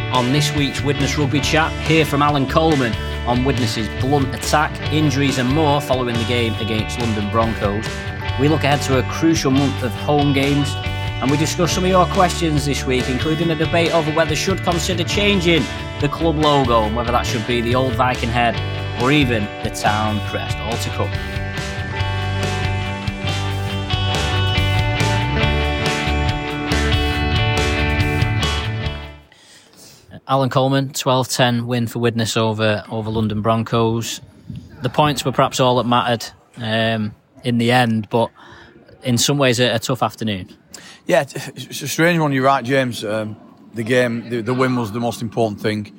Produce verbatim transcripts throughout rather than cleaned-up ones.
on this week's Widnes Rugby Chat. Hear from Alan Coleman on Widnes's blunt attack, injuries and more following the game against London Broncos. We look ahead to a crucial month of home games, and we discuss some of your questions this week, including a debate over whether should consider changing the club logo and whether that should be the old Viking head or even the town crest. All to come. Alan Coleman, twelve ten win for Widnes over over London Broncos. The points were perhaps all that mattered um, in the end, but in some ways a, a tough afternoon. Yeah, it's a strange one. You're right, James. Um, the game, the, the win was the most important thing.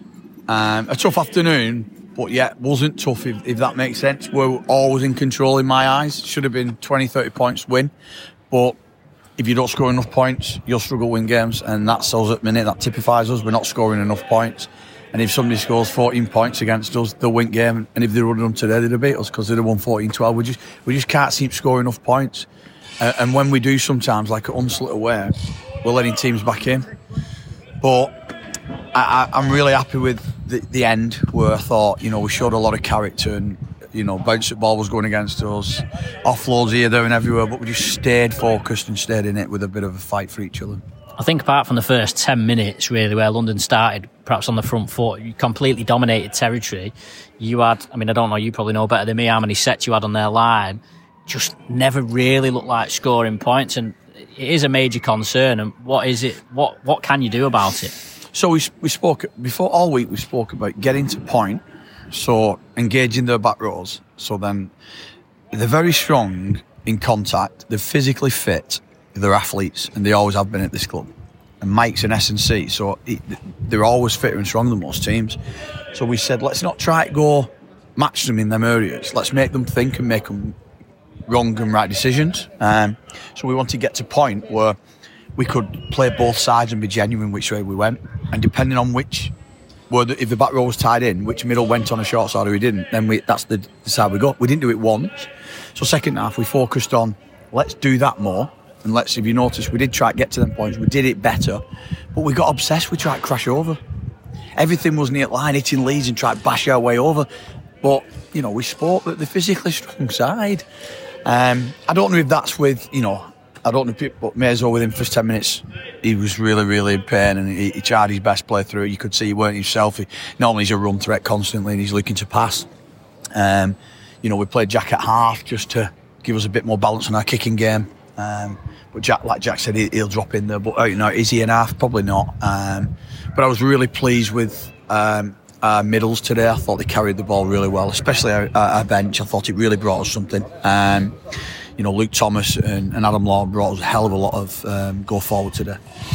Um, a tough afternoon, but yeah, wasn't tough, if, if that makes sense. We're always in control in my eyes. Should have been twenty, thirty points win, but if you don't score enough points, you'll struggle to win games, and that's us at the minute. That typifies us. We're not scoring enough points, and if somebody scores fourteen points against us, they'll win game. And if they would have done today, they'd have beat us because they'd have won fourteen twelve. We just we just can't seem to score enough points, uh, and when we do, sometimes like at Hunslet away, we're letting teams back in. But I, I, I'm really happy with the, the end, where I thought, you know, we showed a lot of character, and you know, bounce ball was going against us, offloads here, there and everywhere, but we just stayed focused and stayed in it with a bit of a fight for each other. I think apart from the first ten minutes, really, where London started perhaps on the front foot, you completely dominated territory. You had, I mean, I don't know, you probably know better than me how many sets you had on their line. Just never really looked like scoring points, and it is a major concern. And what is it, what what can you do about it? So we we spoke, before all week we spoke about getting to point, so engaging their back rows. So then they're very strong in contact, they're physically fit, they're athletes, and they always have been at this club. And Mike's an S and C, so it, they're always fitter and stronger than most teams. So we said, let's not try to go match them in them areas. Let's make them think and make them wrong and right decisions. Um, so we want to get to a point where we could play both sides and be genuine which way we went. And depending on which, where the, if the back row was tied in, which middle went on a short side or we didn't, then we, that's the, the side we got. We didn't do it once. So second half, we focused on, let's do that more. And let's, if you notice, we did try to get to them points. We did it better. But we got obsessed. We tried to crash over. Everything was near line, hitting leads and try to bash our way over. But, you know, we spoke that the physically strong side. Um, I don't know if that's with, you know, I don't know if it, but Mazo within the first ten minutes, he was really, really in pain, and he, he tried his best play through it. You could see he weren't himself. He, normally he's a run threat constantly and he's looking to pass. Um, you know, we played Jack at half just to give us a bit more balance on our kicking game. Um, but Jack, like Jack said, he, he'll drop in there. But, you know, is he in half? Probably not. Um, but I was really pleased with um, our middles today. I thought they carried the ball really well, especially our, our bench. I thought it really brought us something. Um, you know, Luke Thomas and, and Adam Law brought us a hell of a lot of um, go forward today.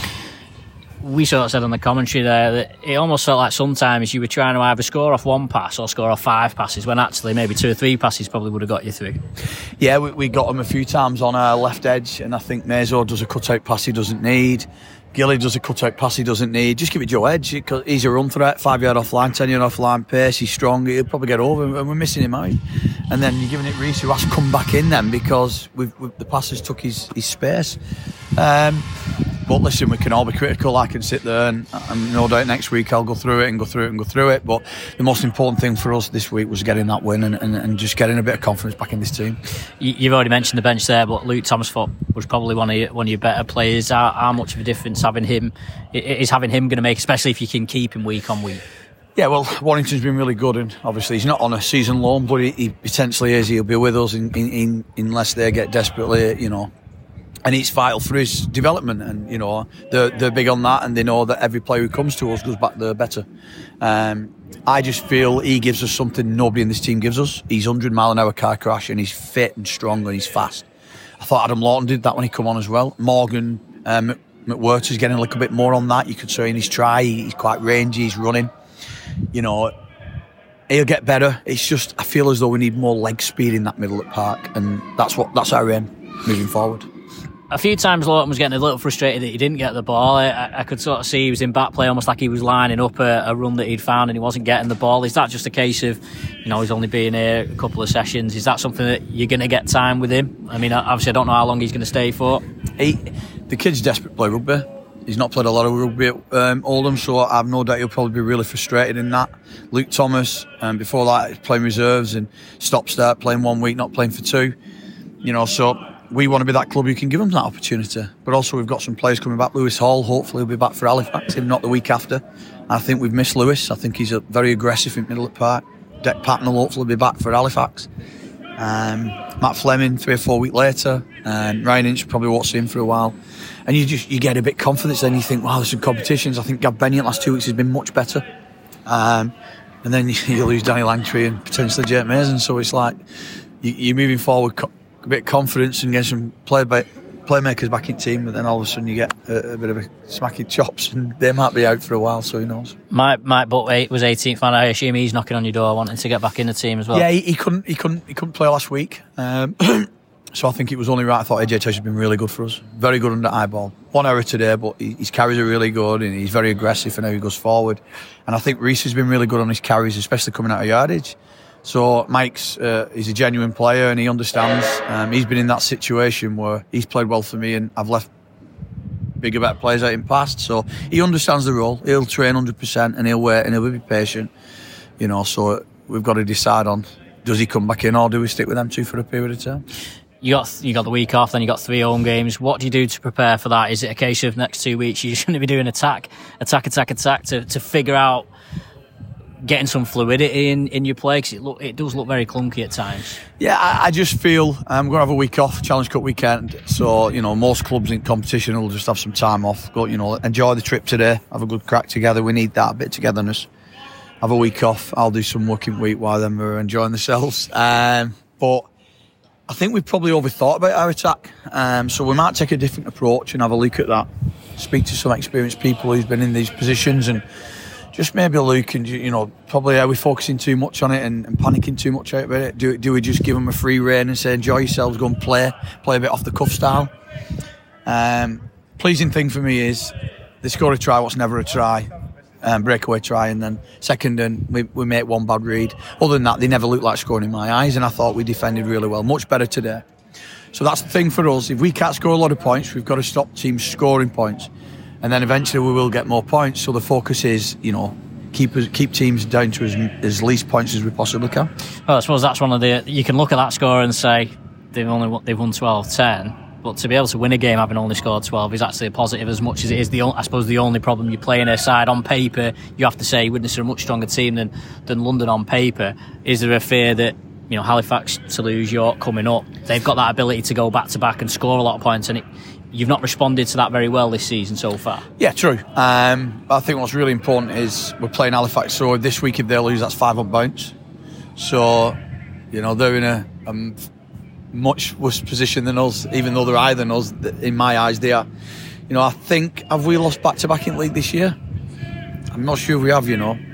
We sort of said on the commentary there that it almost felt like sometimes you were trying to either score off one pass or score off five passes, when actually maybe two or three passes probably would have got you through. Yeah, we, we got him a few times on our left edge, and I think Mazo does a cut-out pass he doesn't need. Gilly does a cut-out pass he doesn't need. Just give it Joe Edge. He's a run threat, five yard off line, ten yard off line pace. He's strong. He'll probably get over, and we're missing him out. And then you're giving it Reece, who has to come back in then because we've, we've, the passes took his, his space. Um, but listen, we can all be critical. I can sit there and, and no doubt next week I'll go through it and go through it and go through it. But the most important thing for us this week was getting that win and, and, and just getting a bit of confidence back in this team. You've already mentioned the bench there, but Luke Thomas was probably one of your, one of your better players. How, how much of a difference having him is having him going to make, especially if you can keep him week on week? Yeah, well, Warrington's been really good, and obviously he's not on a season loan, but he, he potentially is. He'll be with us in, in, in, unless they get desperately, you know. And it's vital for his development, and you know they're they're big on that, and they know that every player who comes to us goes back there better. Um, I just feel he gives us something nobody in this team gives us. He's one hundred mile an hour car crash, and he's fit and strong and he's fast. I thought Adam Lawton did that when he come on as well. Morgan um, McWhirter's getting a little bit more on that. You could say in his try, he's quite rangy, he's running. You know, he'll get better. It's just I feel as though we need more leg speed in that middle at Park, and that's what that's our aim moving forward. A few times Lawton was getting a little frustrated that he didn't get the ball. I, I could sort of see he was in back play, almost like he was lining up a, a run that he'd found and he wasn't getting the ball. Is that just a case of, you know, he's only been here a couple of sessions? Is that something that you're going to get time with him? I mean, obviously I don't know how long he's going to stay for. He, the kid's desperate to play rugby. He's not played a lot of rugby at um, Oldham, so I have no doubt he'll probably be really frustrated in that. Luke Thomas, um, before that, he's playing reserves and stop-start, playing one week, not playing for two. You know, so we want to be that club who can give him that opportunity. But also we've got some players coming back. Lewis Hall, hopefully he'll be back for Halifax, if not the week after. I think we've missed Lewis. I think he's a very aggressive in middle of the park. Dec Patton will hopefully be back for Halifax. Um, Matt Fleming three or four weeks later. Um, Ryan Inch probably won't see him for a while. And you just you get a bit confidence then. You think, wow, there's some competitions. I think Gav Benny in the last two weeks has been much better. Um, and then you, you lose Danny Langtree and potentially Jake Mason. So it's like you, you're moving forward co- a bit of confidence and get some play by, playmakers back in team, but then all of a sudden you get a, a bit of a smacking chops and they might be out for a while, so who knows. Mike, Mike Butt was eighteenth man. I assume he's knocking on your door wanting to get back in the team as well. Yeah, he, he couldn't he couldn't he couldn't play last week. Um, so I think it was only right. I thought A J Tosh has been really good for us. Very good under eyeball. One error today, but he, his carries are really good and he's very aggressive and how he goes forward. And I think Reese has been really good on his carries, especially coming out of yardage. So Mike's uh, he's a genuine player and he understands. Um, he's been in that situation where he's played well for me and I've left bigger, better players out in past. So he understands the role. He'll train one hundred percent and he'll wait and he'll be patient. You know, so we've got to decide on, does he come back in or do we stick with them two for a period of time? You got you got the week off, then you got three home games. What do you do to prepare for that? Is it a case of next two weeks you're just going to be doing attack, attack, attack, attack to, to figure out getting some fluidity in, in your play? Because it, look, it does look very clunky at times. Yeah, I, I just feel I'm going to have a week off, Challenge Cup weekend. So, you know, most clubs in competition will just have some time off. Go, you know, enjoy the trip today, have a good crack together. We need that, a bit of togetherness. Have a week off. I'll do some working week while them are enjoying themselves. Um, but I think we've probably overthought about our attack. Um, so we might take a different approach and have a look at that. Speak to some experienced people who's been in these positions and just maybe look and, you know, probably are we focusing too much on it and, and panicking too much out about it? Do, do we just give them a free rein and say, enjoy yourselves, go and play, play a bit off the cuff style? Um, pleasing thing for me is they score a try, what's never a try, um, breakaway try, and then second and we, we make one bad read. Other than that, they never looked like scoring in my eyes, and I thought we defended really well, much better today. So that's the thing for us. If we can't score a lot of points, we've got to stop teams scoring points. And then eventually we will get more points. So the focus is, you know, keep keep teams down to as, as least points as we possibly can. Well, I suppose that's one of the. You can look at that score and say they've only won, they've won twelve ten, but to be able to win a game having only scored twelve is actually a positive as much as it is the. I suppose the only problem you're playing a side on paper. You have to say Widnes are a much stronger team than than London on paper. Is there a fear that, you know, Halifax, Toulouse, York coming up, they've got that ability to go back to back and score a lot of points, and it. You've not responded to that very well this season so far. Yeah, true. Um, I think what's really important is we're playing Halifax, so this week if they lose, that's five on bounce. So, you know, they're in a, a much worse position than us, even though they're higher than us. In my eyes, they are. You know, I think, have we lost back-to-back in league this year? I'm not sure if we have, you know.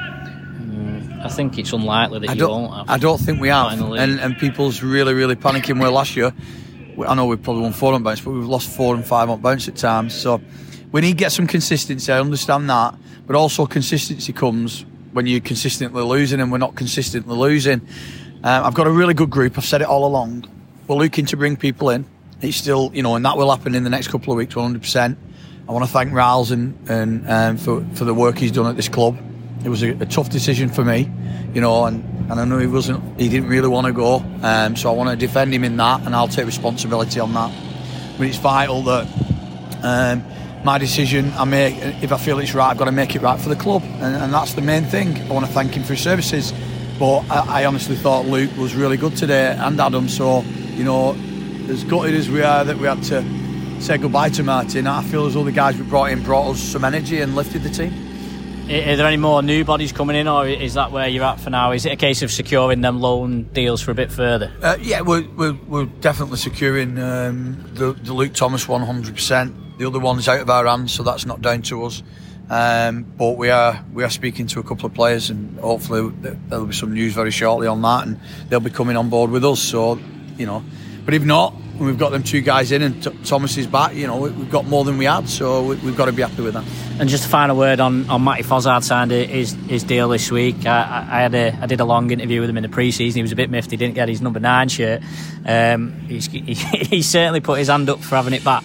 Mm, I think it's unlikely that I you won't have. I don't think we have. And, and people's really, really panicking. Where last year, I know we've probably won four on bounce, but we've lost four and five on bounce at times. So we need to get some consistency. I understand that. But also consistency comes when you're consistently losing, and we're not consistently losing. Um, I've got a really good group. I've said it all along. We're looking to bring people in. It's still, you know, and that will happen in the next couple of weeks, one hundred percent. I want to thank Riles and, and um, for, for the work he's done at this club. It was a, a tough decision for me, you know, and, and I know he wasn't, he didn't really want to go, um, so I want to defend him in that, and I'll take responsibility on that. But it's vital that um, my decision, I make, if I feel it's right, I've got to make it right for the club, and, and that's the main thing. I want to thank him for his services, but I, I honestly thought Luke was really good today, and Adam. So, you know, as gutted as we are that we had to say goodbye to Martin, I feel as though the guys we brought in brought us some energy and lifted the team. Are there any more new bodies coming in, or is that where you're at for now? Is it a case of securing them loan deals for a bit further? Uh, yeah, we're, we're, we're definitely securing um, the, the Luke Thomas one hundred percent. The other one's out of our hands, so that's not down to us. Um, but we are we are speaking to a couple of players, and hopefully there'll be some news very shortly on that, and they'll be coming on board with us. So, you know, but if not, when we've got them two guys in and T- Thomas is back, you know, we've got more than we had, so we, we've got to be happy with that. And just a final word on, on Matty Fozzard signed his, his deal this week. I, I had a I did a long interview with him in the pre-season. He was a bit miffed he didn't get his number nine shirt. Um, he's, he, he certainly put his hand up for having it back.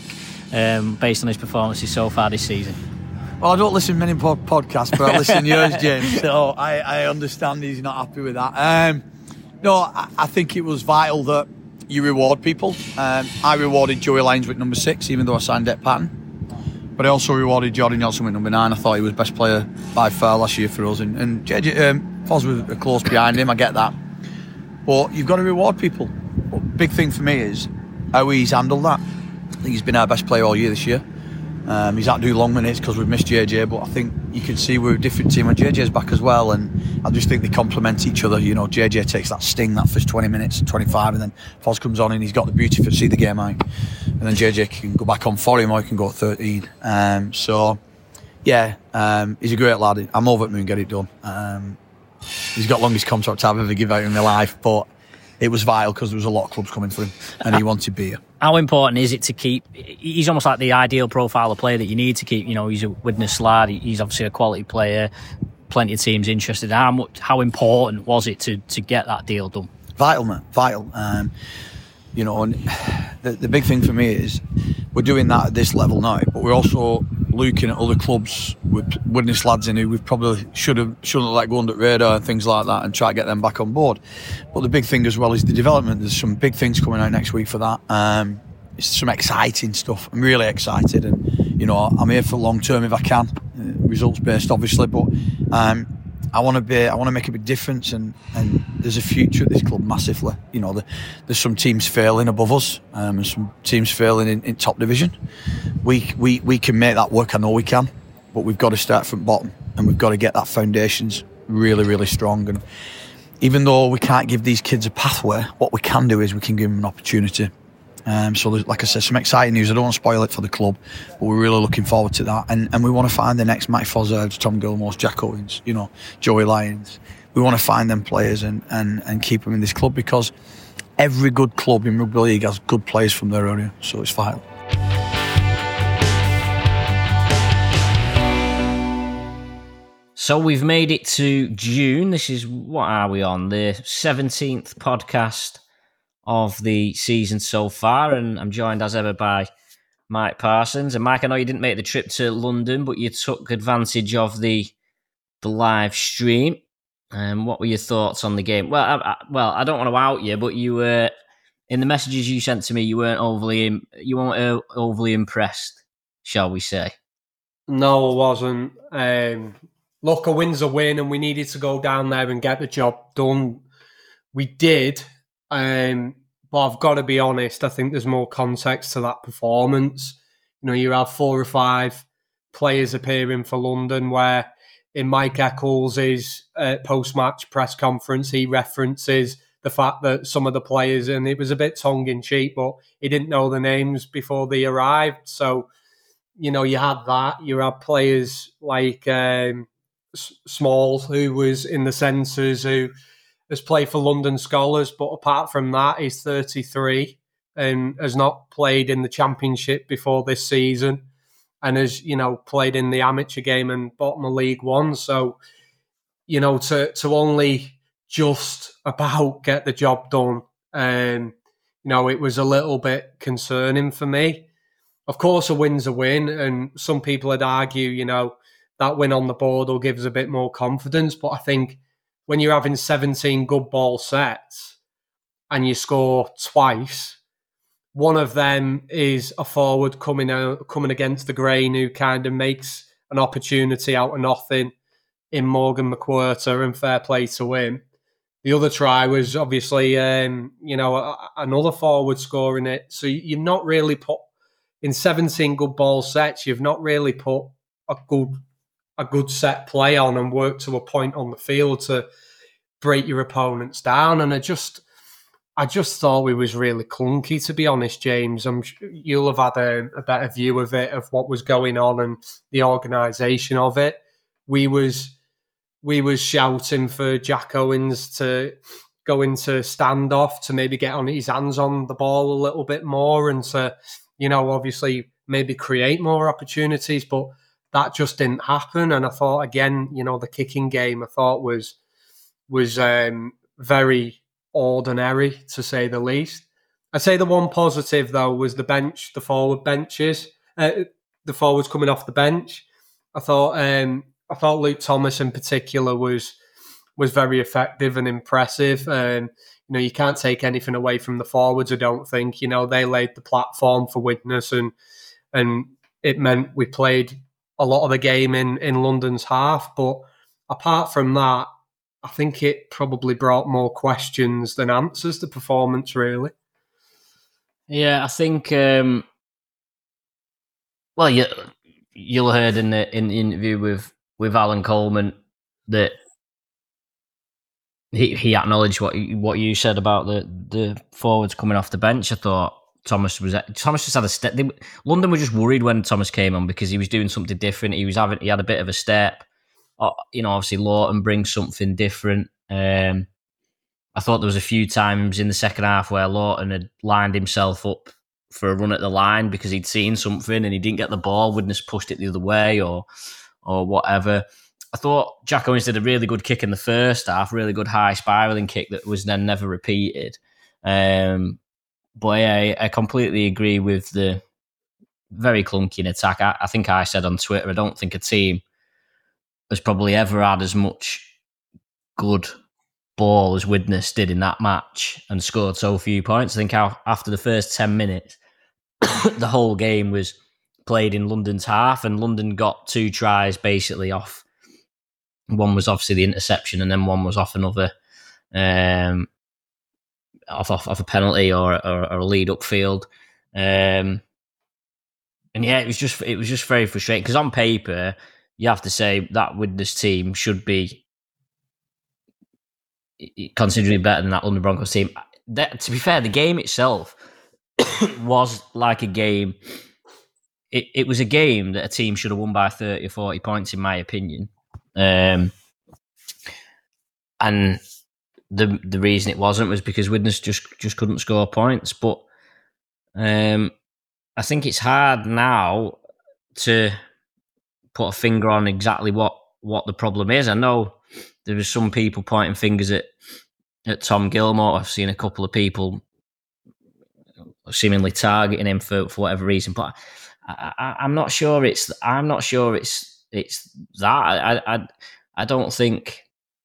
um, based on his performances so far this season? Well, I don't listen to many pod- podcasts, but I listen to yours, James. So I, I understand he's not happy with that. Um, no, I, I think it was vital that you reward people. Um, I rewarded Joey Lyons with number six, even though I signed Dec Patton. But I also rewarded Jordan Johnson with number nine. I thought he was best player by far last year for us. And, and J J um, Foz was close behind him, I get that. But you've got to reward people. But big thing for me is how he's handled that. I think he's been our best player all year this year. Um, he's had to do long minutes because we've missed J J, but I think you can see we're a different team when J J's back as well, and I just think they complement each other. You know, J J takes that sting that first twenty minutes, twenty-five, and then Foz comes on and he's got the beauty for see the game out, and then J J can go back on for him or he can go at thirteen. Um, so, yeah, um, he's a great lad. I'm over at Moon, get it done. Um, he's got longest contract I've ever given out in my life, but it was vital because there was a lot of clubs coming for him and he wanted to be here. How important is it to keep... He's almost like the ideal profile of player that you need to keep. You know, he's a Widnes lad. He's obviously a quality player. Plenty of teams interested. How much, how important was it to, to get that deal done? Vital, man. Vital. Um, you know, and the, the big thing for me is we're doing that at this level now, but we're also looking at other clubs with Widnes lads in who we probably should have shouldn't have let go under the radar and things like that and try to get them back on board. But the big thing as well is the development. There's some big things coming out next week for that. Um, it's some exciting stuff. I'm really excited, and you know, I'm here for long term if I can. Uh, results based, obviously, but um, I want to be. I want to make a big difference, and, and there's a future at this club massively. You know, the, there's some teams failing above us, um, and some teams failing in, in top division. We we we can make that work. I know we can, but we've got to start from bottom, and we've got to get that foundations really, really strong. And even though we can't give these kids a pathway, what we can do is we can give them an opportunity. Um, so, there's, like I said, some exciting news. I don't want to spoil it for the club, but we're really looking forward to that. And and we want to find the next Matty Fozzards, Tom Gilmore, Jack Owens, you know, Joey Lyons. We want to find them players and, and, and keep them in this club, because every good club in rugby league has good players from their area. So it's vital. So we've made it to June. This is, what are we on? The seventeenth podcast of the season so far, and I'm joined as ever by Mike Parsons. And Mike, I know you didn't make the trip to London, but you took advantage of the the live stream. Um, what were your thoughts on the game? Well, I, I, well, I don't want to out you, but you were in the messages you sent to me. You weren't overly you weren't overly impressed, shall we say? No, I wasn't. Um, look, a win's a win, and we needed to go down there and get the job done. We did. Um, but I've got to be honest, I think there's more context to that performance. You know, you have four or five players appearing for London, where in Mike Eccles' uh, post-match press conference, he references the fact that some of the players, and it was a bit tongue-in-cheek, but he didn't know the names before they arrived. So, you know, you had that. You had players like um, Smalls, who was in the centres, who has played for London Scholars, but apart from that, he's thirty-three and has not played in the Championship before this season, and has, you know, played in the amateur game and bottom of League One. So, you know, to to only just about get the job done, um, you know, it was a little bit concerning for me. Of course, a win's a win, and some people would argue, you know, that win on the board will give us a bit more confidence, but I think when you're having seventeen good ball sets and you score twice, one of them is a forward coming out, coming against the grain, who kind of makes an opportunity out of nothing in Morgan McWhirter, and fair play to him. The other try was obviously, um, you know, a, another forward scoring it. So you've not really put, in seventeen good ball sets, you've not really put a good a good set play on and work to a point on the field to break your opponents down. And I just, I just thought we was really clunky, to be honest, James. I'm you'll have had a, a better view of it, of what was going on and the organisation of it. We was, we was shouting for Jack Owens to go into standoff, to maybe get on his hands on the ball a little bit more, and to, you know, obviously maybe create more opportunities, but that just didn't happen. And I thought, again, you know, the kicking game I thought was was um, very ordinary, to say the least. I'd say the one positive, though, was the bench, the forward benches. uh, the forwards coming off the bench. I thought um, I thought Luke Thomas in particular was was very effective and impressive. Um, you know, you can't take anything away from the forwards, I don't think. You know, they laid the platform for Widnes, and and it meant we played a lot of the game in, in London's half. But apart from that, I think it probably brought more questions than answers, the performance, really. Yeah, I think, um, well, you, you'll heard in the, in the interview with, with Alan Coleman that he, he acknowledged what you, what you said about the, the forwards coming off the bench. I thought Thomas was Thomas just had a step. They, London were just worried when Thomas came on because he was doing something different. He was having he had a bit of a step. You know, obviously Lawton brings something different. Um, I thought there was a few times in the second half where Lawton had lined himself up for a run at the line because he'd seen something and he didn't get the ball. Widnes pushed it the other way or or whatever. I thought Jack Owens did a really good kick in the first half, really good high spiralling kick that was then never repeated. Um, but yeah, I completely agree with the very clunky in attack. I, I think I said on Twitter, I don't think a team has probably ever had as much good ball as Widnes did in that match and scored so few points. I think after the first ten minutes, the whole game was played in London's half, and London got two tries basically off. One was obviously the interception, and then one was off another, um, off, off off a penalty or, or, or a lead upfield. Um, and yeah, it was just it was just very frustrating because on paper, you have to say that Widnes team should be considerably better than that London Broncos team. That, to be fair, the game itself was like a game. It, it was a game that a team should have won by thirty or forty points, in my opinion. Um, and the the reason it wasn't was because Widnes just, just couldn't score points. But um, I think it's hard now to put a finger on exactly what, what the problem is. I know there are some people pointing fingers at, at Tom Gilmore. I've seen a couple of people seemingly targeting him for, for whatever reason, but I, I, I'm not sure it's. I'm not sure it's it's that. I I, I don't think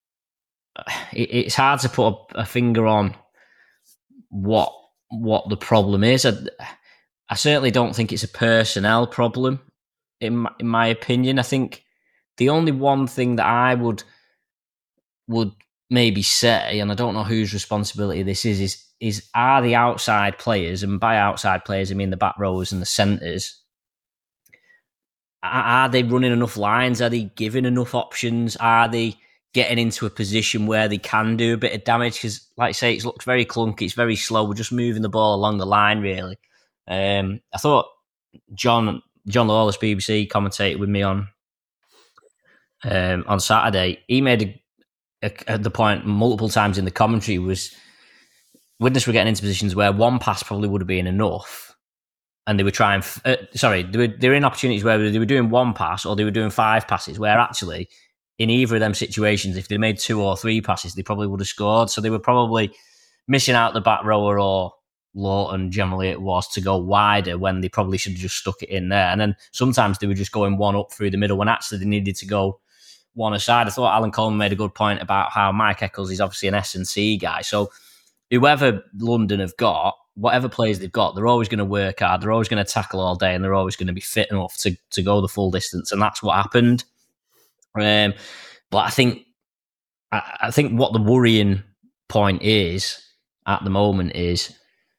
it, it's hard to put a, a finger on what what the problem is. I, I certainly don't think it's a personnel problem. In my, in my opinion, I think the only one thing that I would would maybe say, and I don't know whose responsibility this is, is is are the outside players, and by outside players I mean the back rows and the centres, are, are they running enough lines? Are they giving enough options? Are they getting into a position where they can do a bit of damage? Because, like I say, it looks very clunky, it's very slow. We're just moving the ball along the line, really. Um, I thought John John Lawless, B B C, commentated with me on um, on Saturday. He made a at the point multiple times in the commentary was Widnes were getting into positions where one pass probably would have been enough, and they were trying. Uh, sorry, they were they were in opportunities where they were doing one pass or they were doing five passes. Where actually, in either of them situations, if they made two or three passes, they probably would have scored. So they were probably missing out the back rower or Lawton. Generally, it was to go wider when they probably should have just stuck it in there. And then sometimes they were just going one up through the middle when actually they needed to go one aside. I thought Alan Coleman made a good point about how Mike Eccles is obviously an S and C guy. So whoever London have got, whatever players they've got, they're always going to work hard. They're always going to tackle all day, and they're always going to be fit enough to, to go the full distance. And that's what happened. Um, but I think I, I think what the worrying point is at the moment is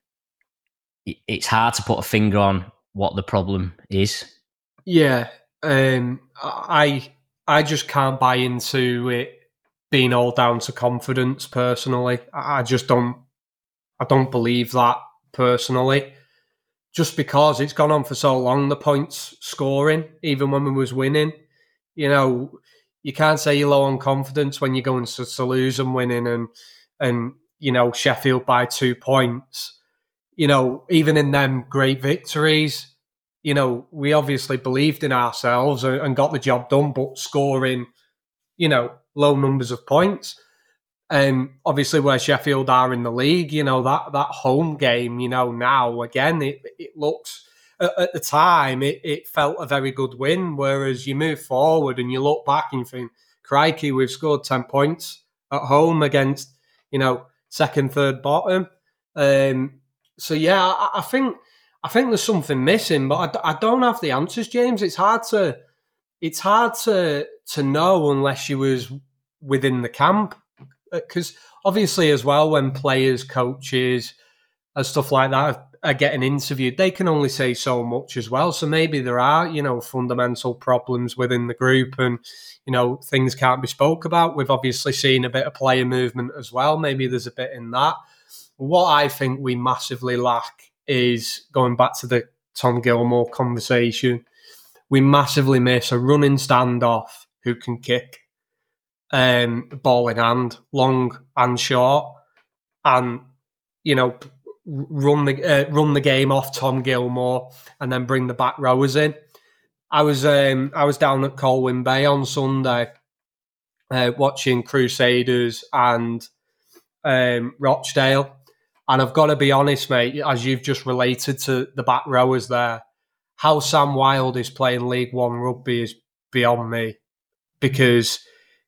it, it's hard to put a finger on what the problem is. Yeah, um, I. I just can't buy into it being all down to confidence personally. I just don't I don't believe that personally. Just because it's gone on for so long, the points scoring, even when we was winning. You know, you can't say you're low on confidence when you're going to Toulouse and winning and and you know, Sheffield by two points. You know, even in them great victories, you know, we obviously believed in ourselves and got the job done, but scoring, you know, low numbers of points. And obviously where Sheffield are in the league, you know, that, that home game, you know, now, again, it, it looks at, at the time, it, it felt a very good win. Whereas you move forward and you look back and you think, crikey, we've scored ten points at home against, you know, second, third bottom. Um, so yeah, I, I think I think there's something missing, but I, I don't have the answers, James. It's hard to it's hard to to know unless you was within the camp, because obviously as well, when players, coaches, and stuff like that are getting interviewed, they can only say so much as well. So maybe there are, you know, fundamental problems within the group, and you know, things can't be spoke about. We've obviously seen a bit of player movement as well. Maybe there's a bit in that. What I think we massively lack is, going back to the Tom Gilmour conversation, we massively miss a running standoff who can kick, um, ball in hand, long and short, and, you know, run the uh, run the game off Tom Gilmour and then bring the back rowers in. I was um, I was down at Colwyn Bay on Sunday uh, watching Crusaders and um, Rochdale, and I've got to be honest, mate, as you've just related to the back rowers there, how Sam Wilde is playing League One rugby is beyond me, because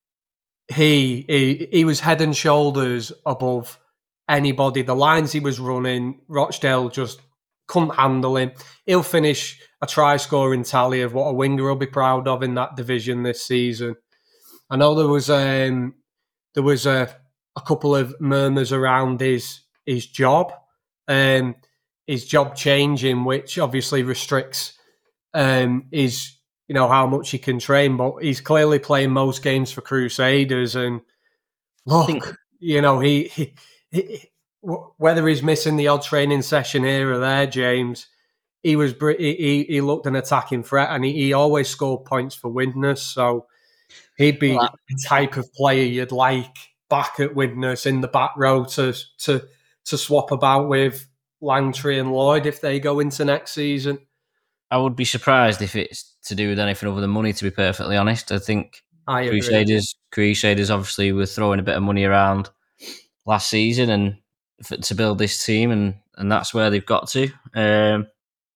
he he, he was head and shoulders above anybody. The lines he was running, Rochdale just couldn't handle him. He'll finish a try-scoring tally of what a winger will be proud of in that division this season. I know there was um, there was a, a couple of murmurs around his his job, um, his job changing, which obviously restricts um, his, you know, how much he can train. But he's clearly playing most games for Crusaders, and look, think- you know, he. he He, whether he's missing the odd training session here or there, James, he was he he looked an attacking threat, and he, he always scored points for Widnes. So he'd be well, the type of player you'd like back at Widnes in the back row to to to swap about with Langtry and Lloyd if they go into next season. I would be surprised if it's to do with anything other than money, to be perfectly honest. I think I Crusaders Crusaders obviously were throwing a bit of money around last season and for, to build this team, and, and that's where they've got to. Um,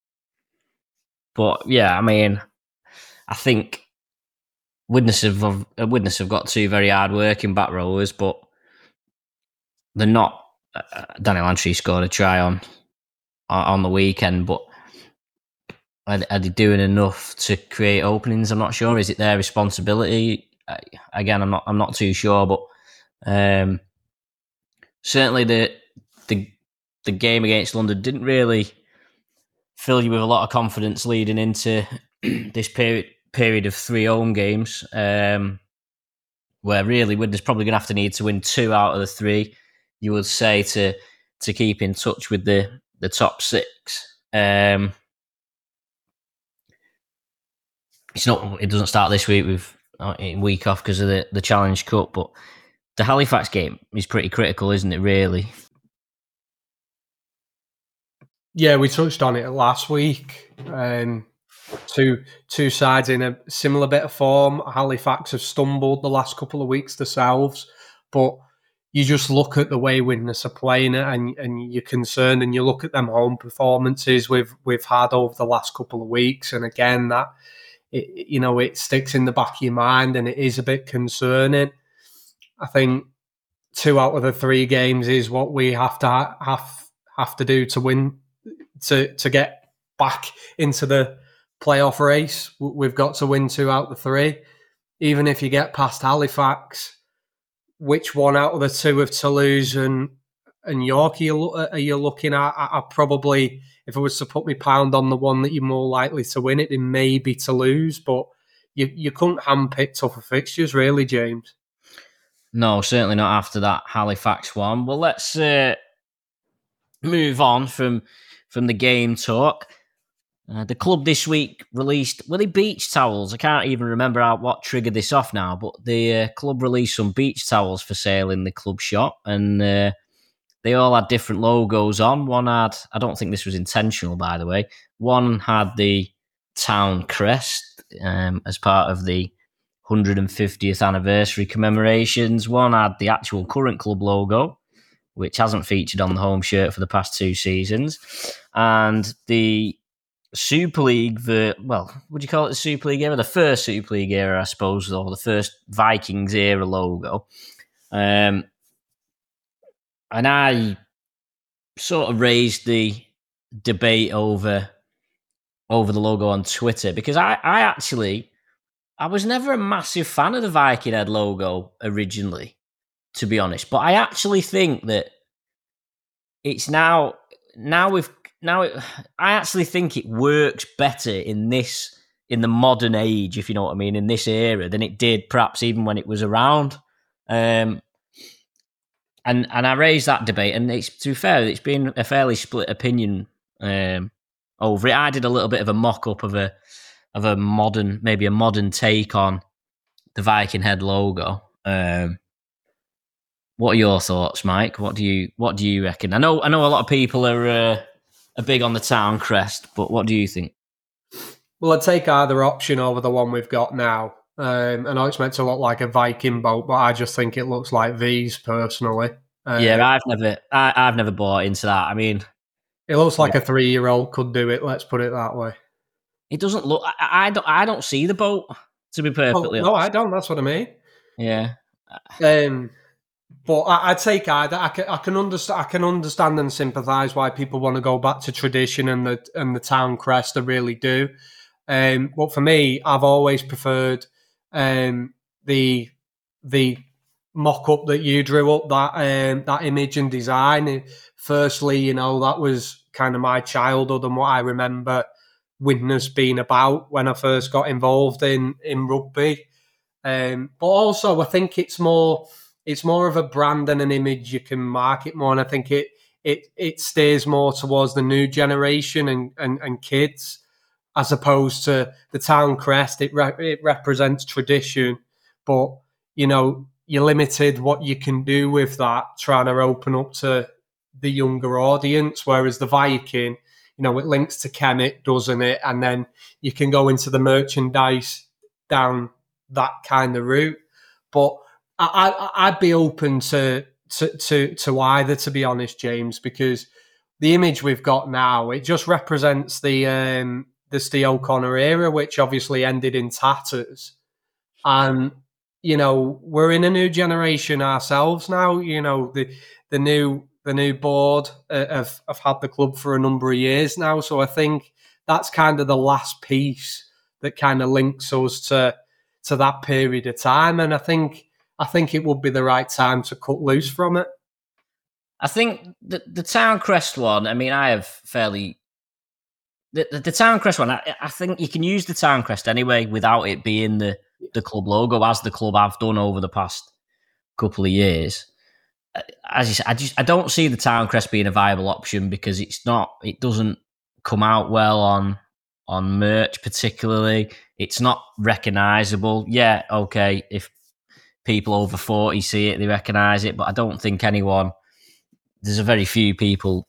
but yeah, I mean, I think Widnes have Widnes have got two very hard working back rowers, but they're not. Uh, Daniel Langtry scored a try on on the weekend, but are, are they doing enough to create openings? I'm not sure. Is it their responsibility? Uh, again, I'm not. I'm not too sure, but. Um, Certainly, the the the game against London didn't really fill you with a lot of confidence leading into this period period of three home games, um, where really Widnes probably going to have to need to win two out of the three, you would say, to to keep in touch with the the top six. Um, it's not. It doesn't start this week with uh, a week off because of the, the Challenge Cup, but. The Halifax game is pretty critical, isn't it, really? Yeah, we touched on it last week. Um, two two sides in a similar bit of form. Halifax have stumbled the last couple of weeks themselves, but you just look at the way Widnes are playing it, and, and you're concerned, and you look at them home performances we've, we've had over the last couple of weeks, and again, that it, you know, it sticks in the back of your mind, and it is a bit concerning. I think two out of the three games is what we have to ha- have have to do to win, to to get back into the playoff race. We've got to win two out of the three. Even if you get past Halifax, which one out of the two of Toulouse and and York are you, are you looking at? I, I probably, if I was to put my pound on the one that you're more likely to win it, it may be Toulouse, but you you couldn't handpick tougher fixtures, really, James. No, certainly not after that Halifax one. Well, let's uh, move on from from the game talk. Uh, the club this week released, were they beach towels? I can't even remember how, what triggered this off now, but the uh, club released some beach towels for sale in the club shop, and uh, they all had different logos on. One had, I don't think this was intentional, by the way, one had the town crest um, as part of the one hundred fiftieth anniversary commemorations. One had the actual current club logo, which hasn't featured on the home shirt for the past two seasons. And the Super League, the well, would you call it the Super League era? The first Super League era, I suppose, or the first Vikings era logo. Um, and I sort of raised the debate over over the logo on Twitter because I, I actually I was never a massive fan of the Viking head logo originally, to be honest. But I actually think that it's now now we've now it, I actually think it works better in this in the modern age, if you know what I mean, in this era than it did perhaps even when it was around. Um, and and I raised that debate, and it's to be fair, it's been a fairly split opinion um, over it. I did a little bit of a mock up of a of a modern, maybe a modern take on the Viking head logo. Um, what are your thoughts, Mike? What do you what do you reckon? I know I know a lot of people are uh, are big on the town crest, but what do you think? Well, I'd take either option over the one we've got now. Um, I know it's meant to look like a Viking boat, but I just think it looks like V's personally. Uh, yeah, I've never I, I've never bought into that. I mean, it looks like yeah. a three-year-old could do it. Let's put it that way. It doesn't look. I, I don't. I don't see the boat. To be perfectly well, honest, no, I don't. That's what I mean. Yeah. Um, but I, I'd take either. I can, I can understand. I can understand and sympathise why people want to go back to tradition and the and the town crest. I really do. Um, but for me, I've always preferred um, the the mock up that you drew up, that um, that image and design. Firstly, you know, that was kind of my childhood and what I remember Widnes being about when I first got involved in in rugby. Um, but also, I think it's more it's more of a brand and an image you can market more, and I think it it it stays more towards the new generation and and, and kids. As opposed to the town crest, it re- it represents tradition, but you know you're limited what you can do with that. Trying to open up to the younger audience, whereas the Viking, you know, it links to Kemet, doesn't it? And then you can go into the merchandise down that kind of route. But I, I, I'd be open to, to to to either, to be honest, James, because the image we've got now, it just represents the. Um, the Steve O'Connor era, which obviously ended in tatters. And, you know, we're in a new generation ourselves now. You know, the the new the new board uh, have, have had the club for a number of years now. So I think that's kind of the last piece that kind of links us to to that period of time. And I think I think it would be the right time to cut loose from it. I think the the town crest one, I mean, I have fairly The, the, the town crest one, I, I think you can use the town crest anyway without it being the, the club logo, as the club have done over the past couple of years. As you said, I just I don't see the town crest being a viable option because it's not. It doesn't come out well on on merch, particularly. It's not recognisable. Yeah, okay, if people over forty see it, they recognise it, but I don't think anyone. There's a very few people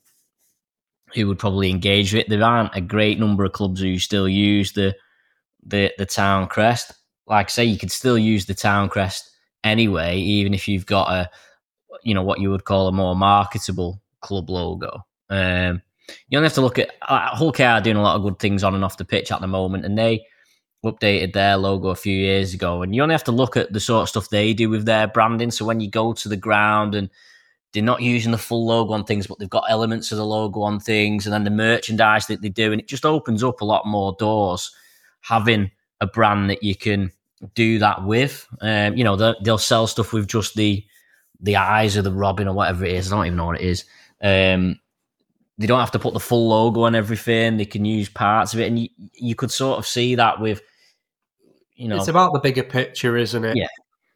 who would probably engage with it. There aren't a great number of clubs who still use the the the town crest. Like I say, you could still use the town crest anyway, even if you've got a, you know, what you would call a more marketable club logo. Um, you only have to look at uh, Hull K R are doing a lot of good things on and off the pitch at the moment, and they updated their logo a few years ago. And you only have to look at the sort of stuff they do with their branding. So when you go to the ground and they're not using the full logo on things, but they've got elements of the logo on things, and then the merchandise that they do, and it just opens up a lot more doors having a brand that you can do that with. Um, you know, they'll, they'll sell stuff with just the the eyes of the robin or whatever it is. I don't even know what it is. Um, they don't have to put the full logo on everything. They can use parts of it, and you, you could sort of see that with, you know, it's about the bigger picture, isn't it? Yeah.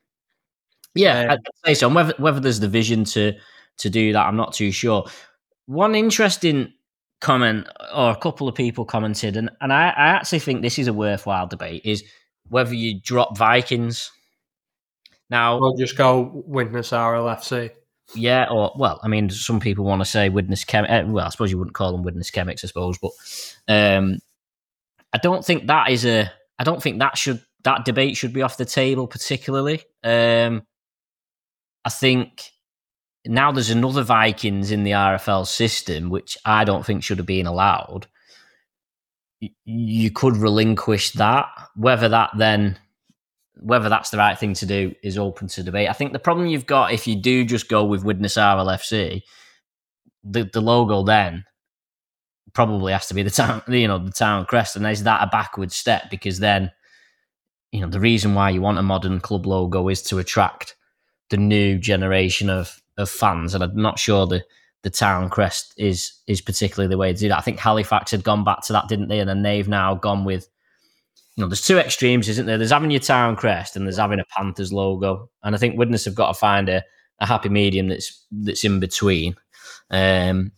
Yeah, Um, I'd say so. And whether whether there's the vision to to do that, I'm not too sure. One interesting comment, or a couple of people commented, and, and I, I actually think this is a worthwhile debate, is whether you drop Vikings. Now, we'll just go Widnes R L F C. Yeah, or, well, I mean, some people want to say Widnes Chemics. Well, I suppose you wouldn't call them Widnes Chemics, I suppose, but um, I don't think that is a, I don't think that should, that debate should be off the table particularly. Um, I think now there's another Vikings in the R F L system, which I don't think should have been allowed. you could relinquish that. Whether that then, whether that's the right thing to do is open to debate. I think the problem you've got if you do just go with Widnes R L F C, the the logo then probably has to be the town, you know, the town crest, and is that a backward step? Because then, you know, the reason why you want a modern club logo is to attract the new generation of of fans, and I'm not sure the the town crest is is particularly the way to do that. I think Halifax had gone back to that, didn't they? And then they've now gone with, you know, there's two extremes, isn't there? There's having your town crest and there's having a Panthers logo, and I think Widnes have got to find a, a happy medium that's that's in between. Um,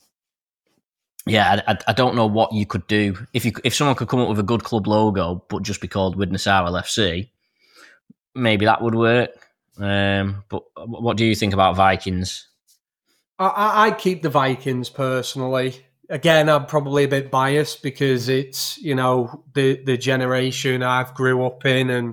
yeah, I, I don't know what you could do if you if someone could come up with a good club logo, but just be called Widnes R L F C. Maybe that would work. Um, but what do you think about Vikings? I, I keep the Vikings personally. Again, I'm probably a bit biased because it's, you know, the, the generation I've grew up in and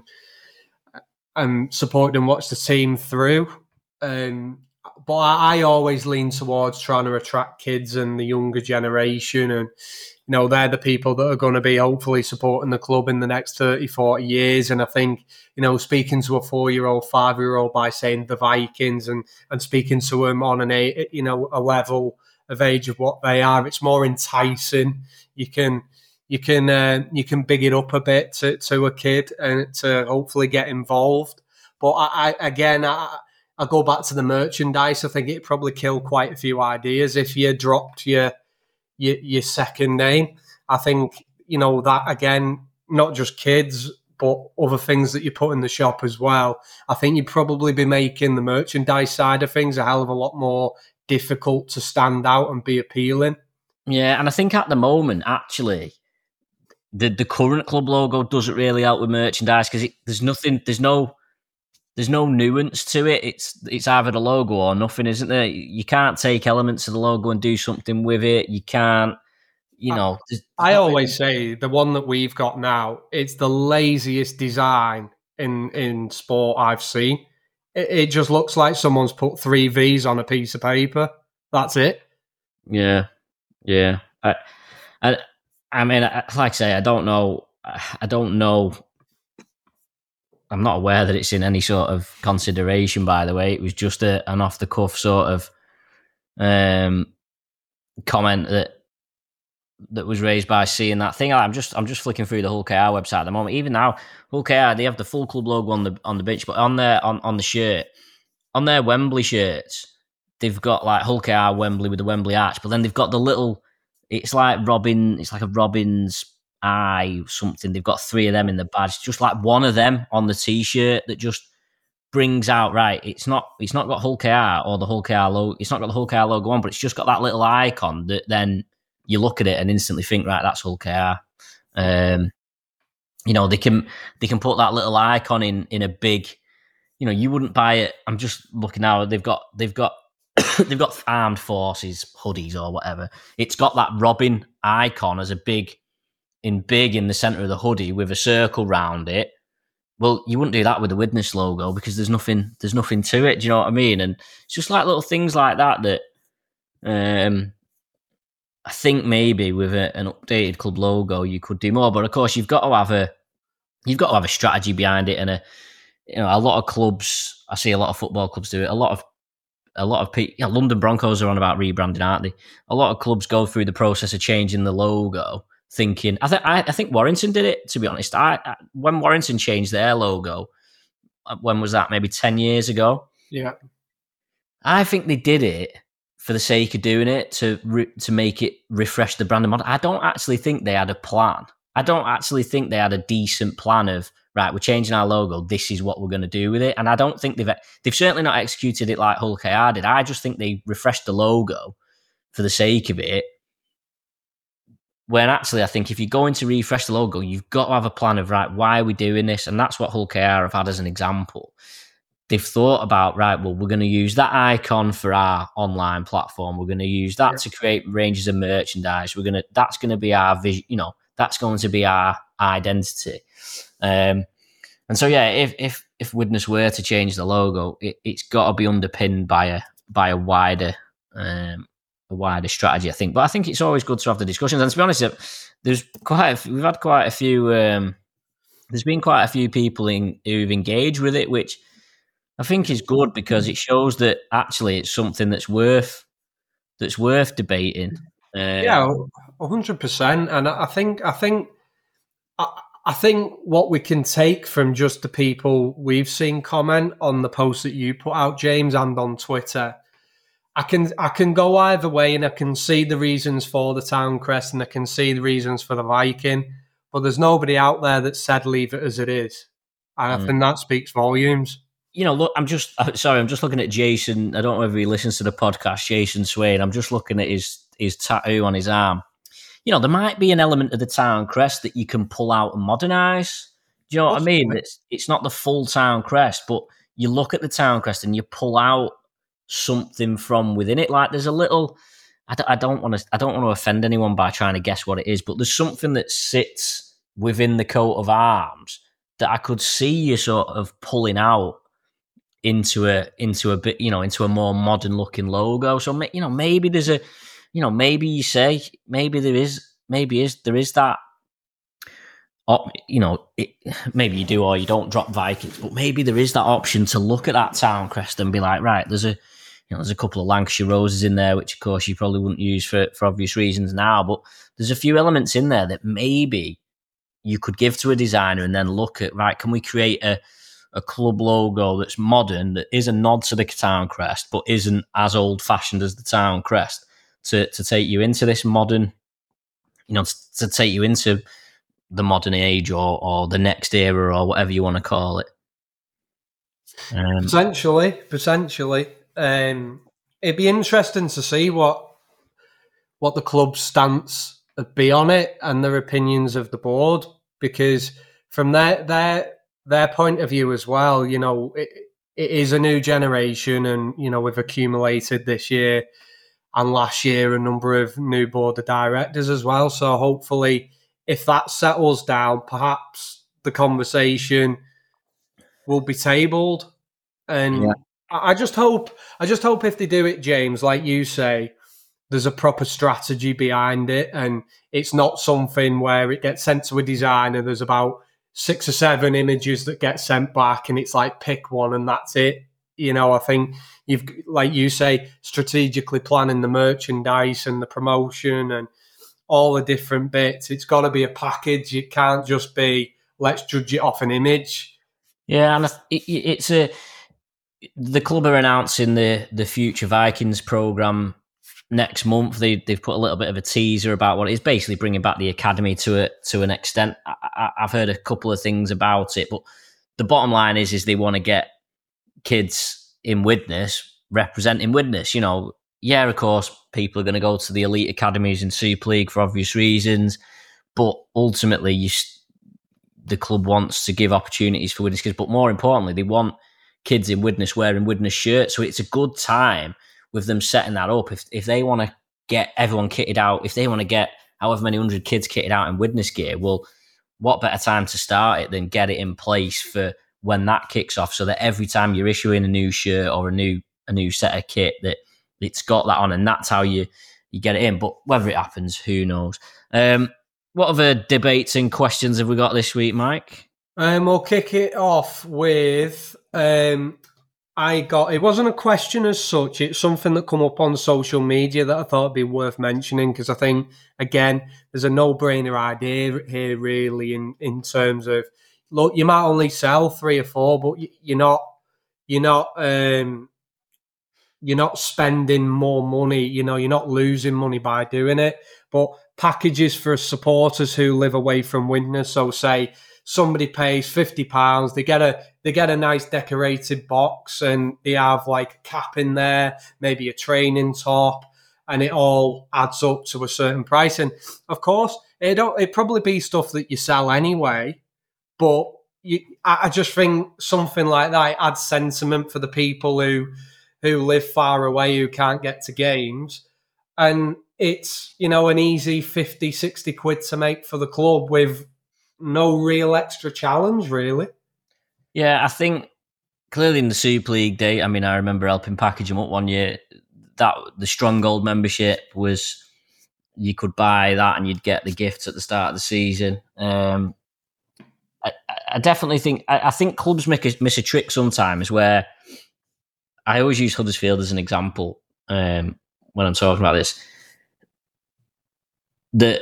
and supported and watched the team through. Um, but I, I always lean towards trying to attract kids and the younger generation, and you know, they're the people that are going to be hopefully supporting the club in the next thirty, forty years. And I think, you know, speaking to a four-year-old, five-year-old by saying the Vikings and, and speaking to them on an eight, you know, a level of age of what they are, it's more enticing. You can you can uh, you can big it up a bit to, to a kid and to hopefully get involved. But I, I again, I, I go back to the merchandise. I think it'd probably kill quite a few ideas if you dropped your Your, your second name. I think, you know, that again, not just kids, but other things that you put in the shop as well. I think you'd probably be making the merchandise side of things a hell of a lot more difficult to stand out and be appealing. Yeah, and I think at the moment, actually, the the current club logo doesn't really help with merchandise because there's nothing, there's no, there's no nuance to it. It's it's either the logo or nothing, isn't there? You can't take elements of the logo and do something with it. You can't, you know. There's, I always say the one that we've got now, it's the laziest design in, in sport I've seen. It, it just looks like someone's put three V's on a piece of paper. That's it. Yeah, yeah. I, I, I mean, like I say, I don't know. I don't know. I'm not aware that it's in any sort of consideration, by the way. It was just a, an off-the-cuff sort of um, comment that that was raised by seeing that thing. I'm just I'm just flicking through the Hull K R website at the moment. Even now, Hull K R, they have the full club logo on the on the bench, but on their on, on the shirt, on their Wembley shirts, they've got like Hull K R Wembley with the Wembley arch, but then they've got the little. It's like Robin. It's like a Robin's eye something. They've got three of them in the badge, just like one of them on the t-shirt that just brings out, right, it's not it's not got Hull K R or the Hull K R logo, it's not got the Hull K R logo on, but it's just got that little icon that then you look at it and instantly think, right, that's Hull K R. Um, you know, they can they can put that little icon in in a big, you know, you wouldn't buy it. I'm just looking now, they've got they've got they've got armed forces hoodies or whatever. It's got that Robin icon as a big in big in the centre of the hoodie with a circle round it. Well, you wouldn't do that with the Widnes logo because there's nothing there's nothing to it. Do you know what I mean? And it's just like little things like that that um, I think maybe with a, an updated club logo you could do more. But of course, you've got to have a you've got to have a strategy behind it, and a you know a lot of clubs. I see a lot of football clubs do it. A lot of a lot of people. Yeah, London Broncos are on about rebranding, aren't they? A lot of clubs go through the process of changing the logo. Thinking, I think I, I think Warrington did it. To be honest, I, I when Warrington changed their logo, when was that? Maybe ten years ago. Yeah, I think they did it for the sake of doing it to re, to make it refresh the brand and model. I don't actually think they had a plan. I don't actually think they had a decent plan of right. We're changing our logo. This is what we're going to do with it. And I don't think they've they've certainly not executed it like Hull K R did. I just think they refreshed the logo for the sake of it. When actually, I think if you're going to refresh the logo, you've got to have a plan of, right, why are we doing this? And that's what Hull K R have had as an example. They've thought about, right, well, we're going to use that icon for our online platform. We're going to use that yeah. to create ranges of merchandise. We're going to, that's going to be our vision, you know, that's going to be our identity. Um, and so, yeah, if if if Widnes were to change the logo, it, it's got to be underpinned by a by a wider um, a wider strategy, I think. But I think it's always good to have the discussions. And to be honest, there's quite a, we've had quite a few. Um, there's been quite a few people in, who've engaged with it, which I think is good because it shows that actually it's something that's worth that's worth debating. Um, yeah, a hundred percent. And I think I think I, I think what we can take from just the people we've seen comment on the post that you put out, James, and on Twitter, I can I can go either way, and I can see the reasons for the Town Crest, and I can see the reasons for the Viking. But there's nobody out there that said leave it as it is, and I mm. think that speaks volumes. You know, look, I'm just sorry. I'm just looking at Jason. I don't know if he listens to the podcast, Jason Swain. I'm just looking at his his tattoo on his arm. You know, there might be an element of the Town Crest that you can pull out and modernise. Do you know what I mean? It's it's not the full Town Crest, but you look at the Town Crest and you pull out something from within it. Like there's a little. I don't, I don't want to. I don't want to offend anyone by trying to guess what it is, but there's something that sits within the coat of arms that I could see you sort of pulling out into a into a bit, you know, into a more modern looking logo. So you know, maybe there's a, you know, maybe you say maybe there is, maybe is there is that, op, you know, it, maybe you do or you don't drop Vikings, but maybe there is that option to look at that Town Crest and be like, right, there's a, you know, there's a couple of Lancashire roses in there, which of course you probably wouldn't use for for obvious reasons now, but there's a few elements in there that maybe you could give to a designer and then look at, right, can we create a a club logo that's modern, that is a nod to the Town Crest, but isn't as old-fashioned as the Town Crest, to to take you into this modern, you know, to, to take you into the modern age or or the next era or whatever you want to call it. Um, potentially, potentially, um, it'd be interesting to see what what the club's stance would be on it and their opinions of the board, because from their their their point of view as well, you know, it, it is a new generation, and you know we've accumulated this year and last year a number of new board of directors as well. So hopefully, if that settles down, perhaps the conversation will be tabled. And yeah. I just hope, I just hope if they do it, James, like you say, there's a proper strategy behind it, and it's not something where it gets sent to a designer. There's about six or seven images that get sent back, and it's like pick one and that's it. You know, I think you've, like you say, strategically planning the merchandise and the promotion and all the different bits. It's got to be a package. It can't just be let's judge it off an image. Yeah, and it, it's a the club are announcing the the Future Vikings program next month. They they've put a little bit of a teaser about what it is, basically bringing back the academy to a to an extent. I, I've heard a couple of things about it, but the bottom line is is they want to get kids in Widnes representing Widnes. You know, yeah, of course, people are going to go to the elite academies in Super League for obvious reasons, but ultimately, you the club wants to give opportunities for Widnes kids. But more importantly, they want kids in Widnes wearing Widnes shirts. So it's a good time with them setting that up. If if they want to get everyone kitted out, if they want to get however many hundred kids kitted out in Widnes gear, well, what better time to start it than get it in place for when that kicks off, so that every time you're issuing a new shirt or a new a new set of kit, that it's got that on, and that's how you you get it in. But whether it happens, who knows? Um, what other debates and questions have we got this week, Mike? Um, we'll kick it off with um, I got, it wasn't a question as such, it's something that come up on social media that I thought would be worth mentioning, because I think, again, there's a no-brainer idea here, really, in, in terms of, look, you might only sell three or four, but you're not, you're not, um, you're not spending more money, you know, you're not losing money by doing it. But packages for supporters who live away from Widnes, so say somebody pays fifty pounds, they get a they get a nice decorated box, and they have like a cap in there, maybe a training top, and it all adds up to a certain price. And of course, it don't it probably be stuff that you sell anyway, but you, I just think something like that adds sentiment for the people who who live far away, who can't get to games. And it's, you know, an easy fifty, sixty quid to make for the club with no real extra challenge, really. Yeah, I think clearly in the Super League day, I mean, I remember helping package them up one year. that the Stronghold membership was, you could buy that and you'd get the gifts at the start of the season. Um, I, I definitely think I, I think clubs make a, miss a trick sometimes where I always use Huddersfield as an example um, when I'm talking about this. That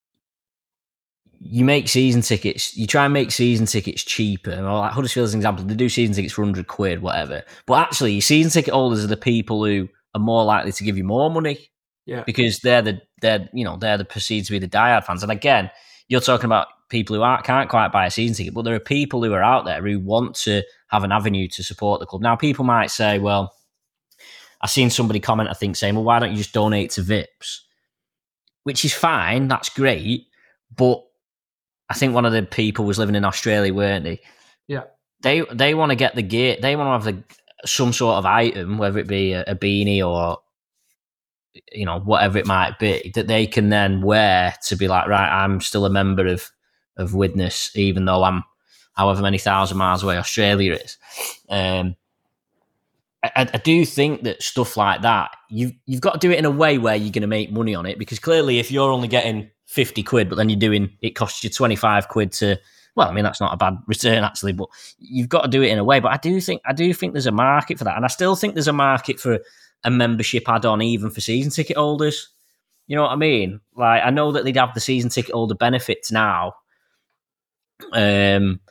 you make season tickets, you try and make season tickets cheaper. Well, like Huddersfield as an example, they do season tickets for one hundred quid, whatever. But actually, season ticket holders are the people who are more likely to give you more money. Yeah. Because they're the they're you know they're the perceived to be the diehard fans. And again, you're talking about people who aren't, can't quite buy a season ticket, but there are people who are out there who want to have an avenue to support the club. Now, people might say, well, I've seen somebody comment, I think, saying, well, why don't you just donate to V I Ps? Which is fine, that's great, but I think one of the people was living in Australia, weren't they? Yeah. They they want to get the gear, they want to have the some sort of item, whether it be a, a beanie or, you know, whatever it might be, that they can then wear to be like, right, I'm still a member of of Widnes, even though I'm however many thousand miles away Australia is. Um, I, I do think that stuff like that, you've you've got to do it in a way where you're going to make money on it, because clearly, if you're only getting fifty quid, but then you're doing, it costs you twenty-five quid to, well, I mean, that's not a bad return actually, but you've got to do it in a way. But I do think I do think there's a market for that, and I still think there's a market for a membership add-on even for season ticket holders. You know what I mean? Like, I know that they'd have the season ticket holder benefits now, um,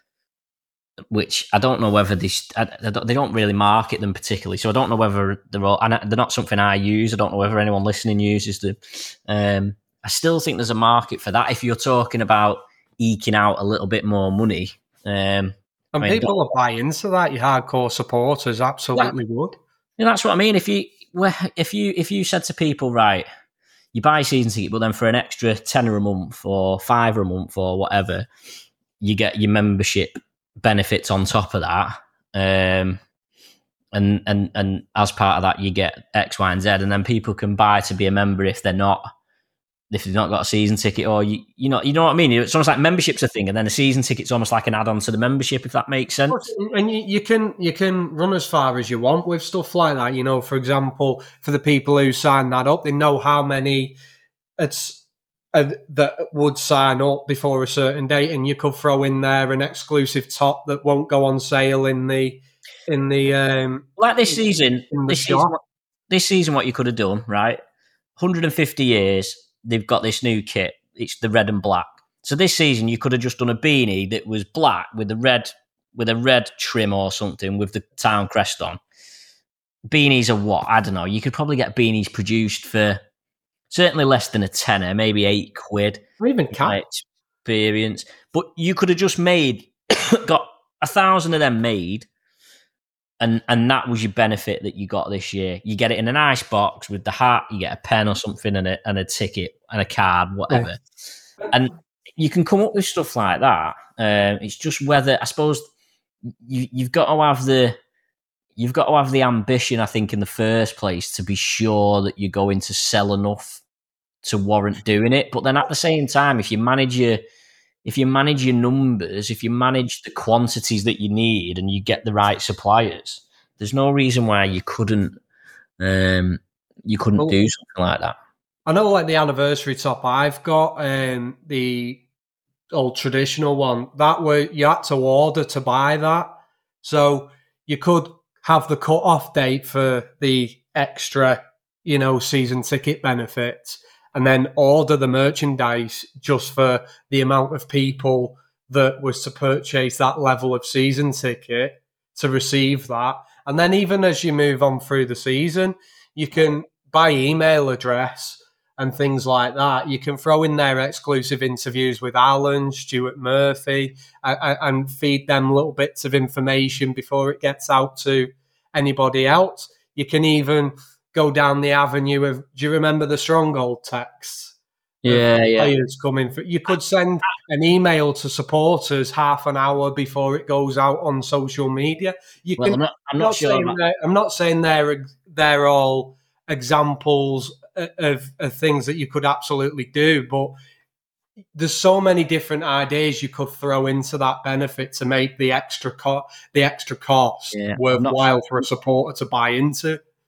which I don't know whether they, I, I don't, they don't really market them particularly, so I don't know whether they're all, and they're not something I use. I don't know whether anyone listening uses them. Um, I still think there's a market for that if you're talking about eking out a little bit more money. Um, and I mean, people are buying into that. Your hardcore supporters absolutely yeah. would. Yeah, that's what I mean. If you if you if you said to people, right, you buy a season ticket, but then for an extra tenner a month or five a month or whatever, you get your membership benefits on top of that, um, and and and as part of that, you get X, Y, and Z, and then people can buy to be a member if they're not if they've not got a season ticket, or you you know you know what I mean. It's almost like membership's a thing, and then a season ticket's almost like an add-on to the membership, if that makes sense. And you, you can you can run as far as you want with stuff like that. You know, for example, for the people who sign that up, they know how many it's uh, that would sign up before a certain date, and you could throw in there an exclusive top that won't go on sale in the in the um, like this season. in the This shop. season, this season, what you could have done, right? one hundred fifty years. They've got this new kit. It's the red and black. So this season, you could have just done a beanie that was black with a red with a red trim or something with the town crest on. Beanies are what? I don't know. You could probably get beanies produced for certainly less than a tenner, maybe eight quid. Or even My experience. But you could have just made, got a thousand of them made, and and that was your benefit that you got this year. You get it in a nice box with the hat, you get a pen or something and a, and a ticket and a card, whatever. Yeah. And you can come up with stuff like that. Um, it's just whether, I suppose, you, you've got to have the you've got to have the ambition, I think, in the first place to be sure that you're going to sell enough to warrant doing it. But then at the same time, if you manage your If you manage your numbers, if you manage the quantities that you need and you get the right suppliers, there's no reason why you couldn't um, you couldn't well, do something like that. I know, like the anniversary top I've got, um, the old traditional one, that way you had to order to buy that. So you could have the cut-off date for the extra, you know, season ticket benefits, and then order the merchandise just for the amount of people that was to purchase that level of season ticket to receive that. And then even as you move on through the season, you can buy email address and things like that. You can throw in their exclusive interviews with Alan, Stuart Murphy, and, and feed them little bits of information before it gets out to anybody else. You can even go down the avenue of, do you remember the Stronghold texts? Yeah, yeah. Players coming for, you could send an email to supporters half an hour before it goes out on social media. You well, can. I'm not, I'm not, not sure. Saying I'm not saying they're they're all examples of, of things that you could absolutely do, but there's so many different ideas you could throw into that benefit to make the extra co- the extra cost yeah, worthwhile for a supporter to buy into.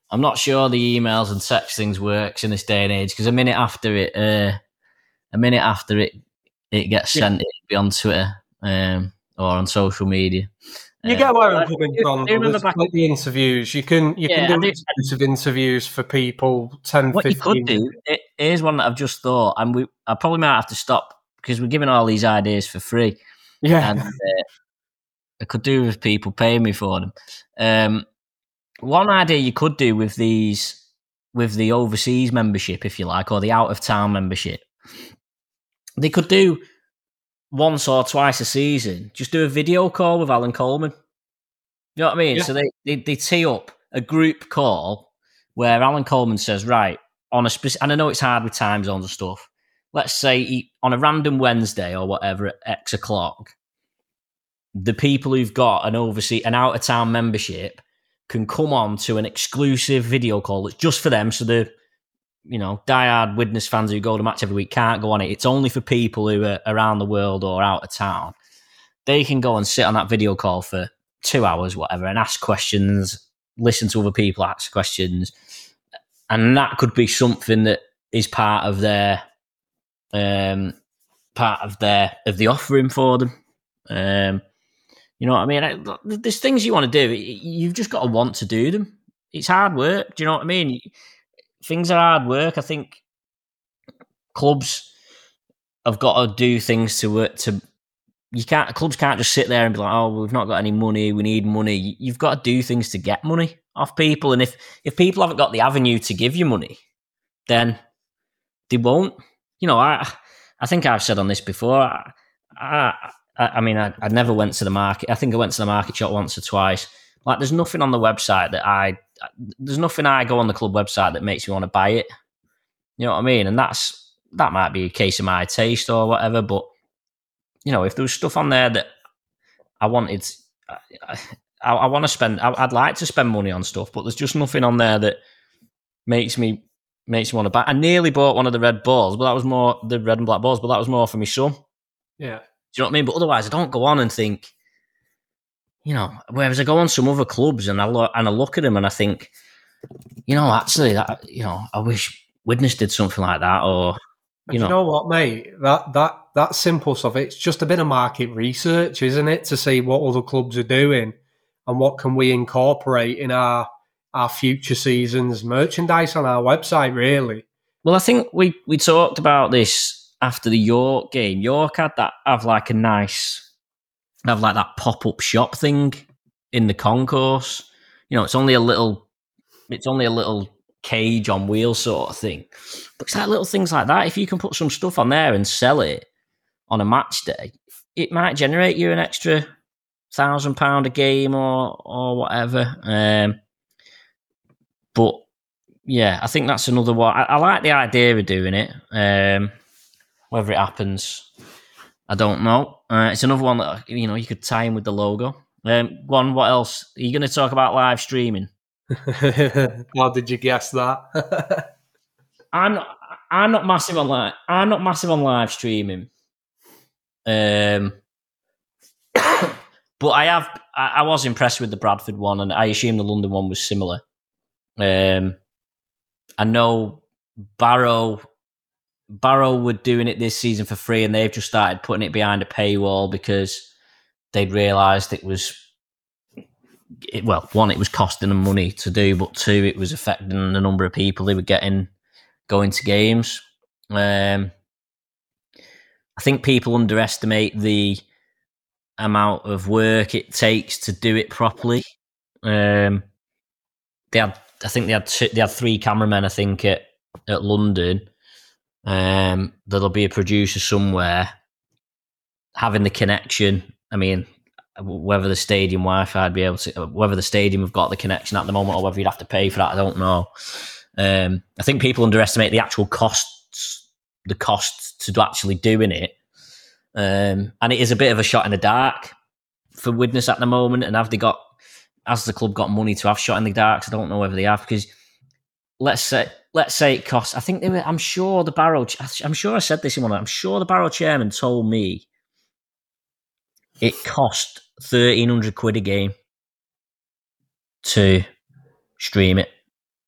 I'm not sure the emails and text things works in this day and age because a minute after it, uh, a minute after it, it gets sent, yeah. It'll be on Twitter um, or on social media. You get where I'm coming from. Remember back like the interviews, you can you yeah, can do exclusive interviews for people. ten, what fifteen you could do. It, here's one that I've just thought, and we I probably might have to stop because we're giving all these ideas for free. Yeah, and, uh, I could do with people paying me for them. Um, one idea you could do with these, with the overseas membership, if you like, or the out of town membership, they could do once or twice a season, just do a video call with Alan Coleman. You know what I mean? Yeah. So they, they they tee up a group call where Alan Coleman says, right, on a specific, and I know it's hard with time zones and stuff. Let's say he, on a random Wednesday or whatever at X o'clock, the people who've got an overseas, an out of town membership can come on to an exclusive video call that's just for them. So the, you know, diehard Widnes fans who go to match every week can't go on it. It's only for people who are around the world or out of town. They can go and sit on that video call for two hours, whatever, and ask questions, listen to other people ask questions. And that could be something that is part of their, um, part of their, of the offering for them. Um, you know what I mean? There's things you want to do. You've just got to want to do them. It's hard work. Do you know what I mean? Things are hard work. I think clubs have got to do things to work to. You can't. Clubs can't just sit there and be like, "Oh, we've not got any money. We need money." You've got to do things to get money off people. And if if people haven't got the avenue to give you money, then they won't. You know, I I think I've said on this before. I I, I mean, I, I never went to the market. I think I went to the market shop once or twice. Like, there's nothing on the website that I. There's nothing I go on the club website that makes me want to buy it. You know what I mean? And that's that might be a case of my taste or whatever. But you know, if there was stuff on there that I wanted, I, I, I want to spend. I, I'd like to spend money on stuff, but there's just nothing on there that makes me makes me want to buy. I nearly bought one of the red balls, but that was more the red and black balls. But that was more for my son. Yeah, do you know what I mean? But otherwise, I don't go on and think. You know, whereas I go on some other clubs and I look and I look at them and I think, you know, actually, that you know, I wish Widnes did something like that. Or you know, you know what, mate, that that that simple stuff. It's just a bit of market research, isn't it, to see what other clubs are doing and what can we incorporate in our our future seasons merchandise on our website. Really. Well, I think we we talked about this after the York game. York had that have like a nice. Have like that pop-up shop thing in the concourse. You know, it's only a little, it's only a little cage on wheels sort of thing. But it's like little things like that. If you can put some stuff on there and sell it on a match day, it might generate you an extra thousand pound a game or or whatever. Um, but yeah, I think that's another one. I, I like the idea of doing it. Um, whether it happens, I don't know. Uh, it's another one that, you know, you could tie in with the logo. Um, one, what else? Are you going to talk about live streaming? How did you guess that? I'm not. I'm not massive on live. I'm not massive on live streaming. Um, but I have. I, I was impressed with the Bradford one, and I assume the London one was similar. Um, I know Barrow. Barrow were doing it this season for free, and they've just started putting it behind a paywall because they'd realised it was, it, well, one, it was costing them money to do, but two, it was affecting the number of people they were getting going to games. Um, I think people underestimate the amount of work it takes to do it properly. Um, they had, I think they had two, they had three cameramen, I think, at, at London. Um, there'll be a producer somewhere having the connection. I mean, whether the stadium Wi-Fi would be able to, whether the stadium have got the connection at the moment, or whether you'd have to pay for that, I don't know. Um, I think people underestimate the actual costs, the costs to actually doing it, um, and it is a bit of a shot in the dark for Widnes at the moment. And have they got, has the club got money to have shot in the dark? I don't know whether they have, because let's say. Let's say it costs, I think they were, I'm sure the Barrow, I'm sure I said this in one, I'm sure the Barrow chairman told me it cost thirteen hundred quid a game to stream it.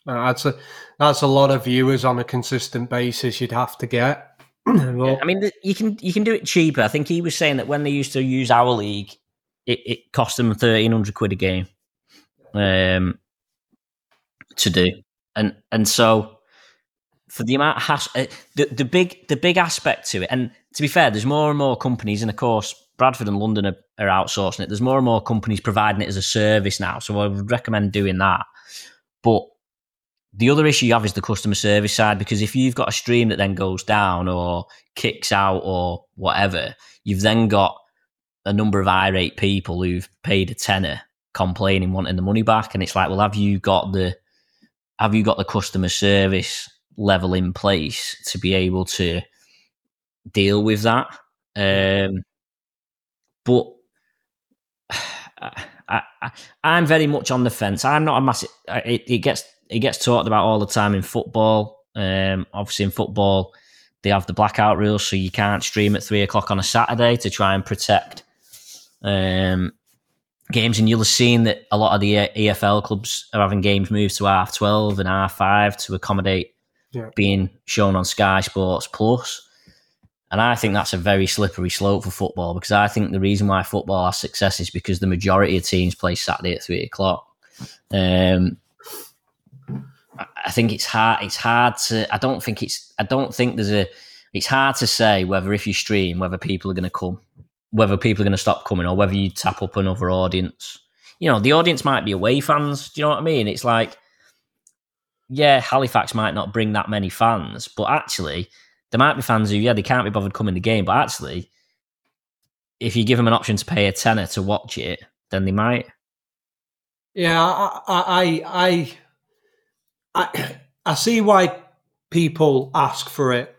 That's a that's a lot of viewers on a consistent basis. You'd have to get. well, yeah, I mean, you can you can do it cheaper. I think he was saying that when they used to use our league, it, it cost them thirteen hundred quid a game um, to do, and and so for the amount of hassle, uh, the the big the big aspect to it, and to be fair, there's more and more companies, and of course Bradford and London are, are outsourcing it. There's more and more companies providing it as a service now, so I would recommend doing that. But the other issue you have is the customer service side, because if you've got a stream that then goes down or kicks out or whatever, you've then got a number of irate people who've paid a tenner complaining, wanting the money back, and it's like, well, have you got the have you got the customer service level in place to be able to deal with that? Um, but I, I, I'm very much on the fence. I'm not a massive. It, it gets it gets talked about all the time in football. Um, obviously, in football, they have the blackout rules, so you can't stream at three o'clock on a Saturday to try and protect um, games. And you'll have seen that a lot of the E F L clubs are having games moved to half twelve and half five to accommodate yeah. being shown on Sky Sports Plus. And I think that's a very slippery slope for football, because I think the reason why football has success is because the majority of teams play Saturday at three o'clock. Um, I think it's hard. It's hard to. I don't think it's. I don't think there's a. It's hard to say whether if you stream, whether people are going to come, whether people are going to stop coming, or whether you tap up another audience. You know, the audience might be away fans. Do you know what I mean? It's like, yeah, Halifax might not bring that many fans, but actually, there might be fans who, yeah, they can't be bothered coming to the game, but actually, if you give them an option to pay a tenner to watch it, then they might. Yeah, I, I, I, I, I see why people ask for it.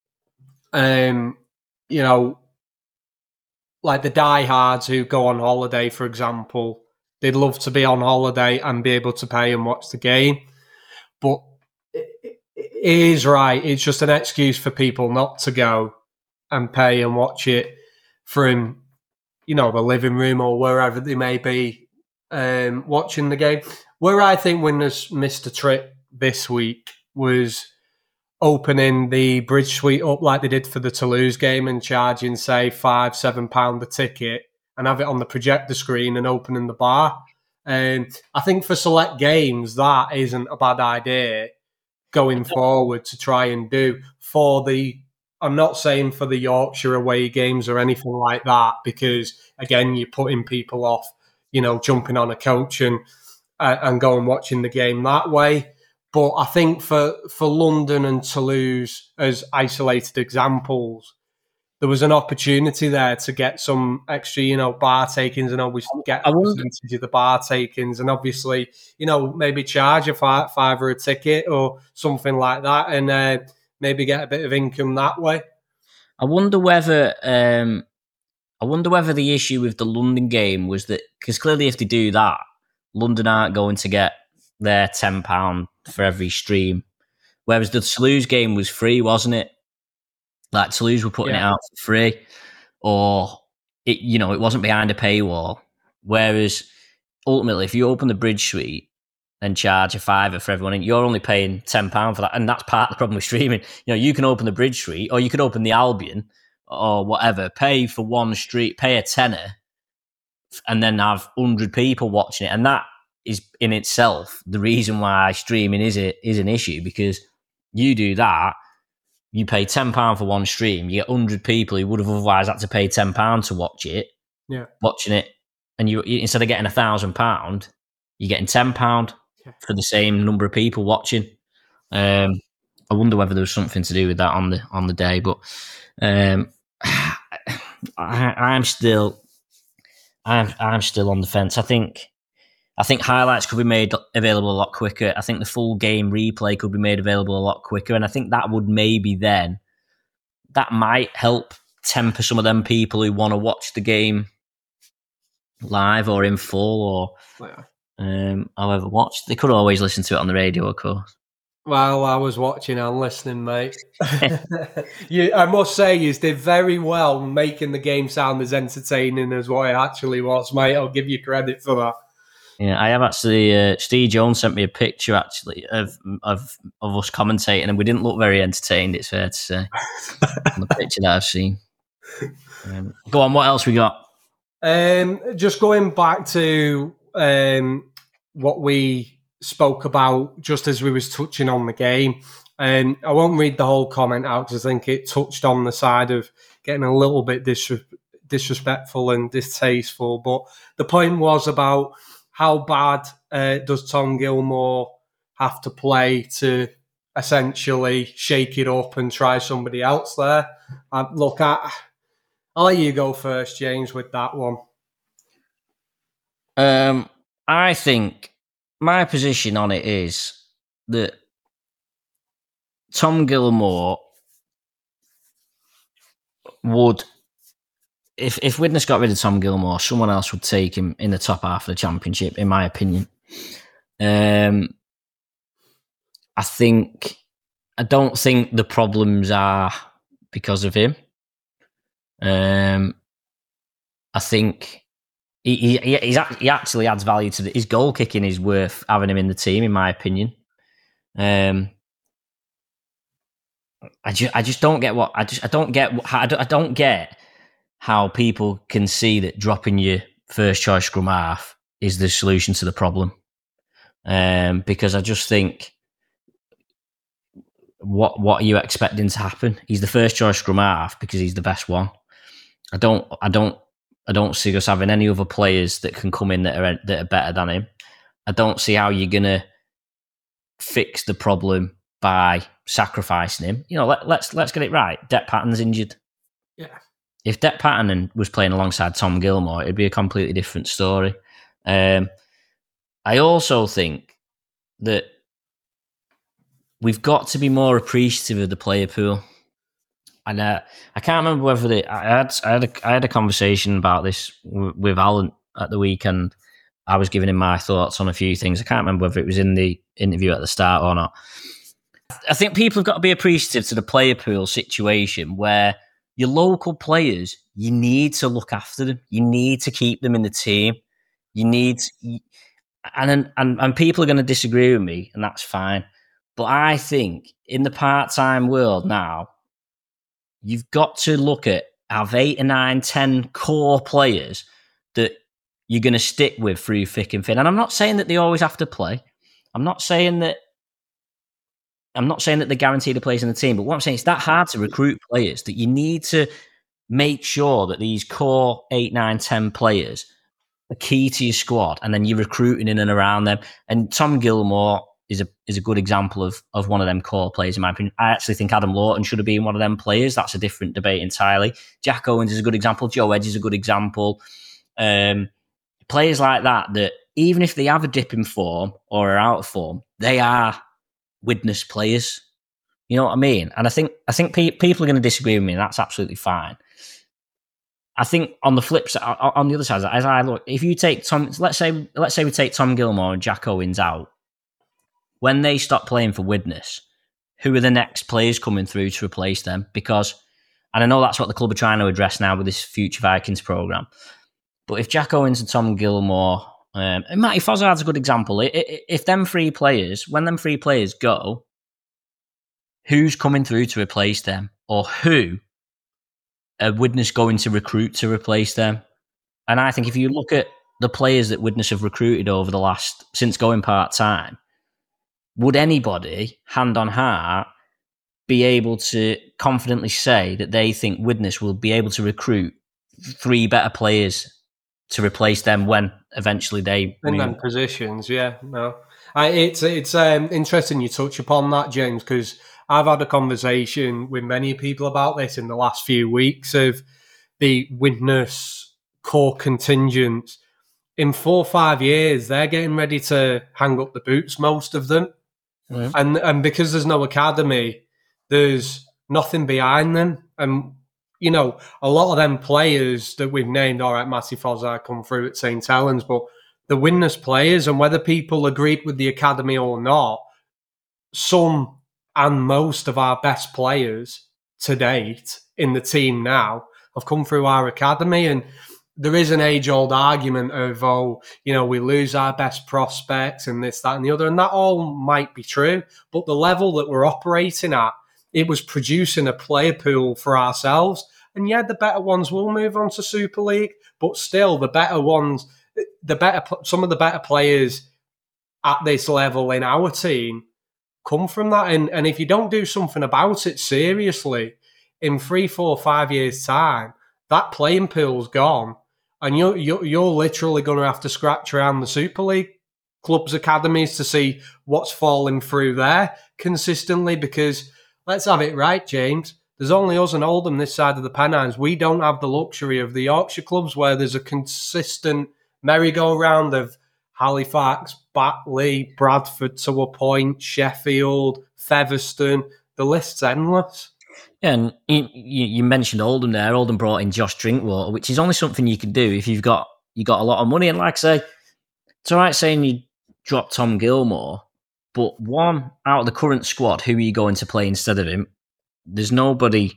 Um, you know, like the diehards who go on holiday, for example, they'd love to be on holiday and be able to pay and watch the game, but it, it is right. It's just an excuse for people not to go and pay and watch it from, you know, the living room or wherever they may be um, watching the game. Where I think winners missed a trick this week was opening the Bridge Suite up like they did for the Toulouse game and charging, say, five, seven pound a ticket and have it on the projector screen and opening the bar. And I think for select games, that isn't a bad idea going forward to try and do for the, I'm not saying for the Yorkshire away games or anything like that, because again, you're putting people off, you know, jumping on a coach and, uh, and going watching the game that way. But I think for, for London and Toulouse as isolated examples, there was an opportunity there to get some extra, you know, bar takings and always get a percentage of the bar takings, and obviously, you know, maybe charge a five, five or a ticket or something like that, and uh, maybe get a bit of income that way. I wonder whether, um, I wonder whether the issue with the London game was that, because clearly if they do that, London aren't going to get their ten pounds for every stream, whereas the Toulouse game was free, wasn't it? Like Toulouse were putting yeah. it out for free, or it, you know, it wasn't behind a paywall. Whereas ultimately, if you open the Bridge Suite and charge a fiver for everyone, and you're only paying ten pounds for that, and that's part of the problem with streaming. You know, you can open the Bridge Suite, or you could open the Albion, or whatever, pay for one street, pay a tenner, and then have hundred people watching it, and that is in itself the reason why streaming is a, is an issue, because you do that. You pay ten pounds for one stream, you get one hundred people who would have otherwise had to pay ten pounds to watch it, yeah, watching it, and you, you instead of getting one thousand pounds, you're getting ten pounds yeah. for the same number of people watching. Um, I wonder whether there was something to do with that on the on the day, but um, I, I'm still I'm I'm still on the fence. I think I think highlights could be made available a lot quicker. I think the full game replay could be made available a lot quicker. And I think that would maybe then, that might help temper some of them people who want to watch the game live or in full or yeah. um, however watch. They could always listen to it on the radio, of course. Well, I was watching and listening, mate. you, I must say, you did very well making the game sound as entertaining as what it actually was, mate. I'll give you credit for that. Yeah, I have actually. Uh, Steve Jones sent me a picture actually of, of of us commentating, and we didn't look very entertained. It's fair to say on the picture that I've seen. Um, go on, what else we got? Um, just going back to um, what we spoke about just as we was touching on the game. Um, I won't read the whole comment out because I think it touched on the side of getting a little bit disres- disrespectful and distasteful. But the point was about how bad uh, does Tom Gilmore have to play to essentially shake it up and try somebody else there. Uh, look, I, I'll let you go first, James, with that one. Um, I think my position on it is that Tom Gilmore would, if if Widnes got rid of Tom Gilmore, someone else would take him in the top half of the Championship, in my opinion. Um, I think I don't think the problems are because of him. Um, I think he he, he's, he actually adds value to the, his goal kicking is worth having him in the team, in my opinion. Um, I just I just don't get what I just I don't get I don't, I don't get how people can see that dropping your first choice scrum half is the solution to the problem. Um, because I just think, what what are you expecting to happen? He's the first choice scrum half because he's the best one. I don't I don't I don't see us having any other players that can come in that are that are better than him. I don't see how you're gonna fix the problem by sacrificing him. You know, let, let's let's get it right. Dec Patton's injured. Yeah. If Dec Patton was playing alongside Tom Gilmore, it'd be a completely different story. Um, I also think that we've got to be more appreciative of the player pool. And uh, I can't remember whether they, I had I had a, I had a conversation about this w- with Alan at the weekend. I was giving him my thoughts on a few things. I can't remember whether it was in the interview at the start or not. I think people have got to be appreciative to the player pool situation where your local players, you need to look after them. You need to keep them in the team. You need, and and and people are going to disagree with me, and that's fine. But I think in the part-time world now, you've got to look at have eight or nine, ten core players that you're going to stick with through thick and thin. And I'm not saying that they always have to play. I'm not saying that I'm not saying that they're guaranteed a place in the team, but what I'm saying is it's that hard to recruit players that you need to make sure that these core eight, nine, ten players are key to your squad, and then you're recruiting in and around them. And Tom Gilmore is a is a good example of of one of them core players, in my opinion. I actually think Adam Lawton should have been one of them players. That's a different debate entirely. Jack Owens is a good example. Joe Edge is a good example. Um, players like that, that even if they have a dip in form or are out of form, they are Widnes players. You know what I mean? And I think I think pe- people are going to disagree with me, and that's absolutely fine. I think on the flip side, on the other side, as I look, if you take Tom, let's say let's say we take Tom Gilmore and Jack Owens out, when they stop playing for Widnes, who are the next players coming through to replace them? Because, and I know that's what the club are trying to address now with this Future Vikings program. But if Jack Owens and Tom Gilmore, um, and Matty Fozzard's a good example. If them three players, when them three players go, who's coming through to replace them, or who are Widnes going to recruit to replace them? And I think if you look at the players that Widnes have recruited over the last, since going part-time, would anybody, hand on heart, be able to confidently say that they think Widnes will be able to recruit three better players to replace them when eventually they in them positions? Yeah, no, I, it's it's um, interesting you touch upon that, James, because I've had a conversation with many people about this in the last few weeks of the Widnes core contingent. In four or five years, they're getting ready to hang up the boots, most of them. Yeah. And and because there's no academy, there's nothing behind them. And, you know, a lot of them players that we've named, all right, Matty Fozzard come through at Saint Helens, but the Widnes players, and whether people agreed with the academy or not, some and most of our best players to date in the team now have come through our academy. And there is an age-old argument of, oh, you know, we lose our best prospects and this, that, and the other, and that all might be true. But the level that we're operating at, it was producing a player pool for ourselves. And yeah, the better ones will move on to Super League, but still, the better ones, the better, some of the better players at this level in our team come from that. And, and if you don't do something about it seriously, in three, four, five years' time, that playing pool's gone. And you're, you're, you're literally going to have to scratch around the Super League clubs' academies to see what's falling through there consistently. Because let's have it right, James. There's only us and Oldham this side of the Pennines. We don't have the luxury of the Yorkshire clubs where there's a consistent merry-go-round of Halifax, Batley, Bradford to a point, Sheffield, Featherstone. The list's endless. Yeah, and you, you mentioned Oldham there. Oldham brought in Josh Drinkwater, which is only something you can do if you've got you got a lot of money. And like I say, it's all right saying you drop Tom Gilmore, but one, out of the current squad, who are you going to play instead of him? There's nobody.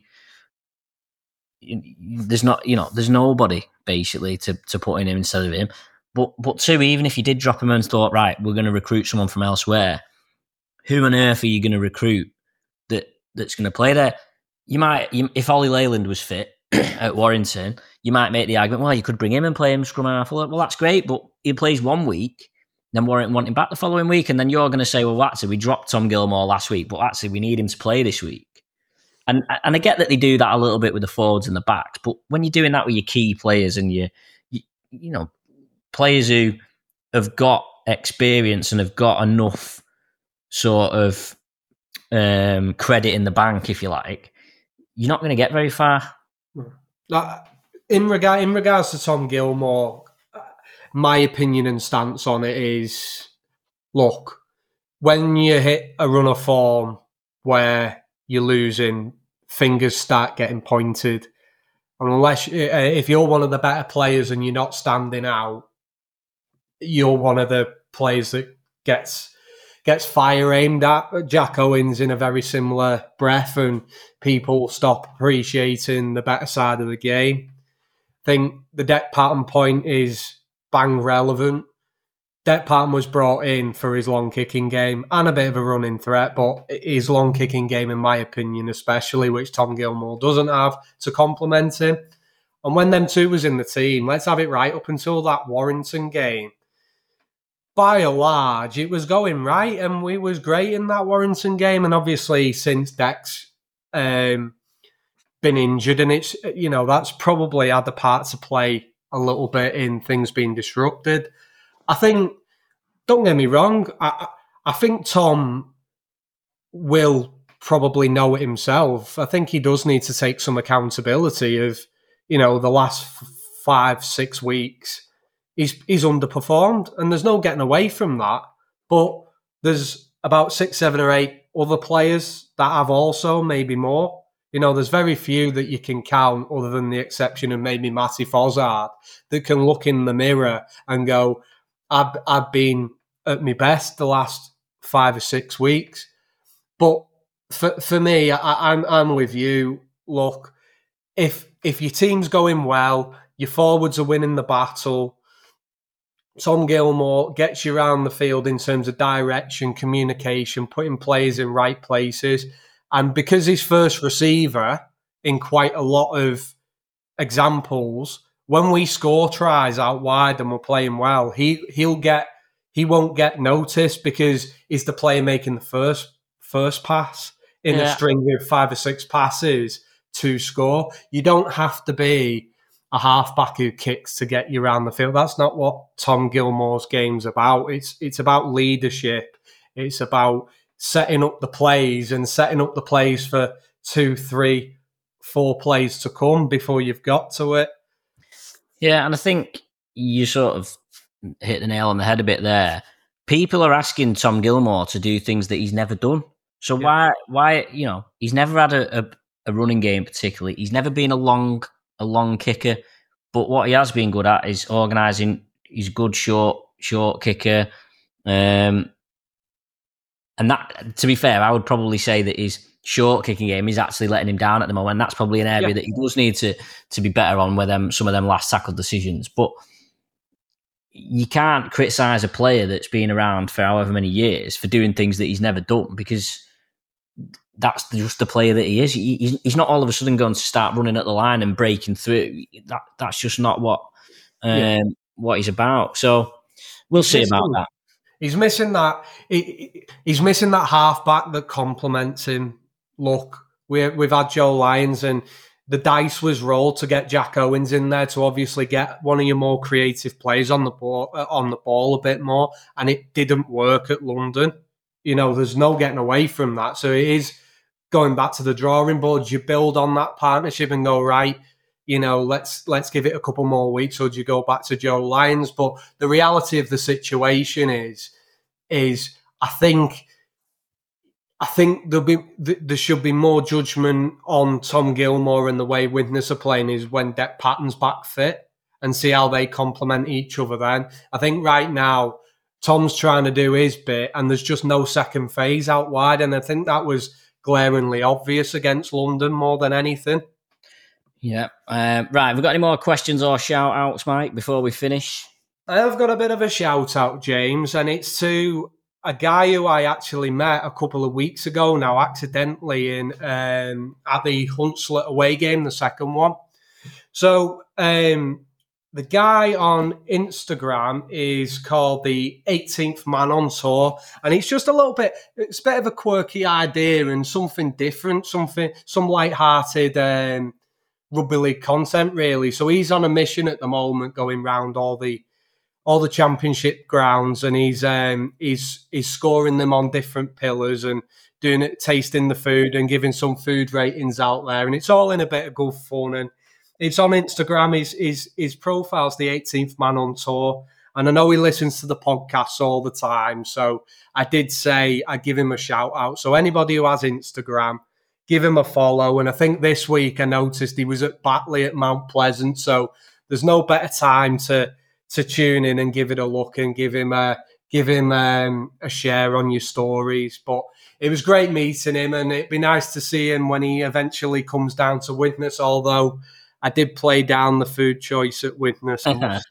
There's not, you know, there's nobody basically to, to put in him instead of him. But but two, even if you did drop him and thought, right, we're going to recruit someone from elsewhere, who on earth are you going to recruit that that's going to play there? You might, you, if Ollie Leyland was fit at Warrington, you might make the argument, well, you could bring him and play him scrum half. Well, that's great, but he plays one week, then Warrington want him back the following week, and then you're going to say, well, actually, we dropped Tom Gilmore last week, but actually, we need him to play this week. And and I get that they do that a little bit with the forwards and the backs, but when you're doing that with your key players and you, you, you know, players who have got experience and have got enough sort of um, credit in the bank, if you like, you're not going to get very far. In regard, in regards to Tom Gilmore, my opinion and stance on it is, look, when you hit a run of form where you're losing, fingers start getting pointed, and unless if you're one of the better players and you're not standing out, you're one of the players that gets gets fire aimed at. Jack Owens in a very similar breath, and people stop appreciating the better side of the game. I think the Dec Patton point is bang relevant. Dec Patton was brought in for his long kicking game and a bit of a running threat, but his long kicking game, in my opinion, especially, which Tom Gilmore doesn't have, to complement him. And when them two was in the team, let's have it right, up until that Warrington game, by and large, it was going right, and we was great in that Warrington game. And obviously, since Dec's um, been injured, and it's, you know, that's probably had the part to play a little bit in things being disrupted. I think, don't get me wrong, I, I think Tom will probably know it himself. I think he does need to take some accountability of, you know, the last five, six weeks. He's he's underperformed, and there's no getting away from that. But there's about six, seven, or eight other players that have also, maybe more. You know, there's very few that you can count, other than the exception of maybe Matty Fozzard, that can look in the mirror and go, I've, I've been at my best the last five or six weeks. But for for me, I, I'm I'm with you. Look, if if your team's going well, your forwards are winning the battle, Tom Gilmore gets you around the field in terms of direction, communication, putting players in right places. And because he's first receiver in quite a lot of examples, when we score tries out wide and we're playing well, he, he'll get he won't get noticed because he's the player making the first first pass in yeah. a string of five or six passes to score. You don't have to be a halfback who kicks to get you around the field. That's not what Tom Gilmore's game's about. It's it's about leadership. It's about setting up the plays and setting up the plays for two, three, four plays to come before you've got to it. Yeah, and I think you sort of hit the nail on the head a bit there. People are asking Tom Gilmore to do things that he's never done. So yeah. why, why, you know, he's never had a, a, a running game particularly. He's never been a long a long kicker, but what he has been good at is organising. He's a good short short kicker, um, and that, to be fair, I would probably say that his short kicking game is actually letting him down at the moment. And that's probably an area yeah. that he does need to to be better on with them, some of them last tackle decisions. But you can't criticise a player that's been around for however many years for doing things that he's never done, because that's just the player that he is. He, he's, he's not all of a sudden going to start running at the line and breaking through. That That's just not what um, yeah. what he's about. So we'll see he's about missing, that. He's missing that. He, he's missing that halfback that complements him. Look, we, we've had Joe Lyons, and the dice was rolled to get Jack Owens in there to obviously get one of your more creative players on the ball, uh, on the ball a bit more, and it didn't work at London. You know, there's no getting away from that. So it is going back to the drawing board. You build on that partnership and go, right, you know, let's let's give it a couple more weeks, or do you go back to Joe Lyons? But the reality of the situation is, is I think. I think there'll be there should be more judgment on Tom Gilmore and the way Widnes are playing is when Dec Patton's back fit, and see how they complement each other then. I think right now Tom's trying to do his bit and there's just no second phase out wide, and I think that was glaringly obvious against London more than anything. Yeah. Uh, right, have we got any more questions or shout-outs, Mike, before we finish? I have got a bit of a shout-out, James, and it's to a guy who I actually met a couple of weeks ago now, accidentally, in um, at the Hunslet away game, the second one. So um, the guy on Instagram is called the eighteenth Man on Tour, and it's just a little bit, it's a bit of a quirky idea and something different, something, some light-hearted um, rugby league content, really. So he's on a mission at the moment, going round all the all the championship grounds, and he's um, he's he's scoring them on different pillars and doing it, tasting the food and giving some food ratings out there, and it's all in a bit of good fun. And it's on Instagram. His his his profile's the eighteenth Man on Tour, and I know he listens to the podcasts all the time. So I did say I give him a shout out. So anybody who has Instagram, give him a follow. And I think this week I noticed he was at Batley at Mount Pleasant, so there's no better time to. to tune in and give it a look and give him a give him um, a share on your stories. But it was great meeting him, and it'd be nice to see him when he eventually comes down to Widnes, although I did play down the food choice at Widnes.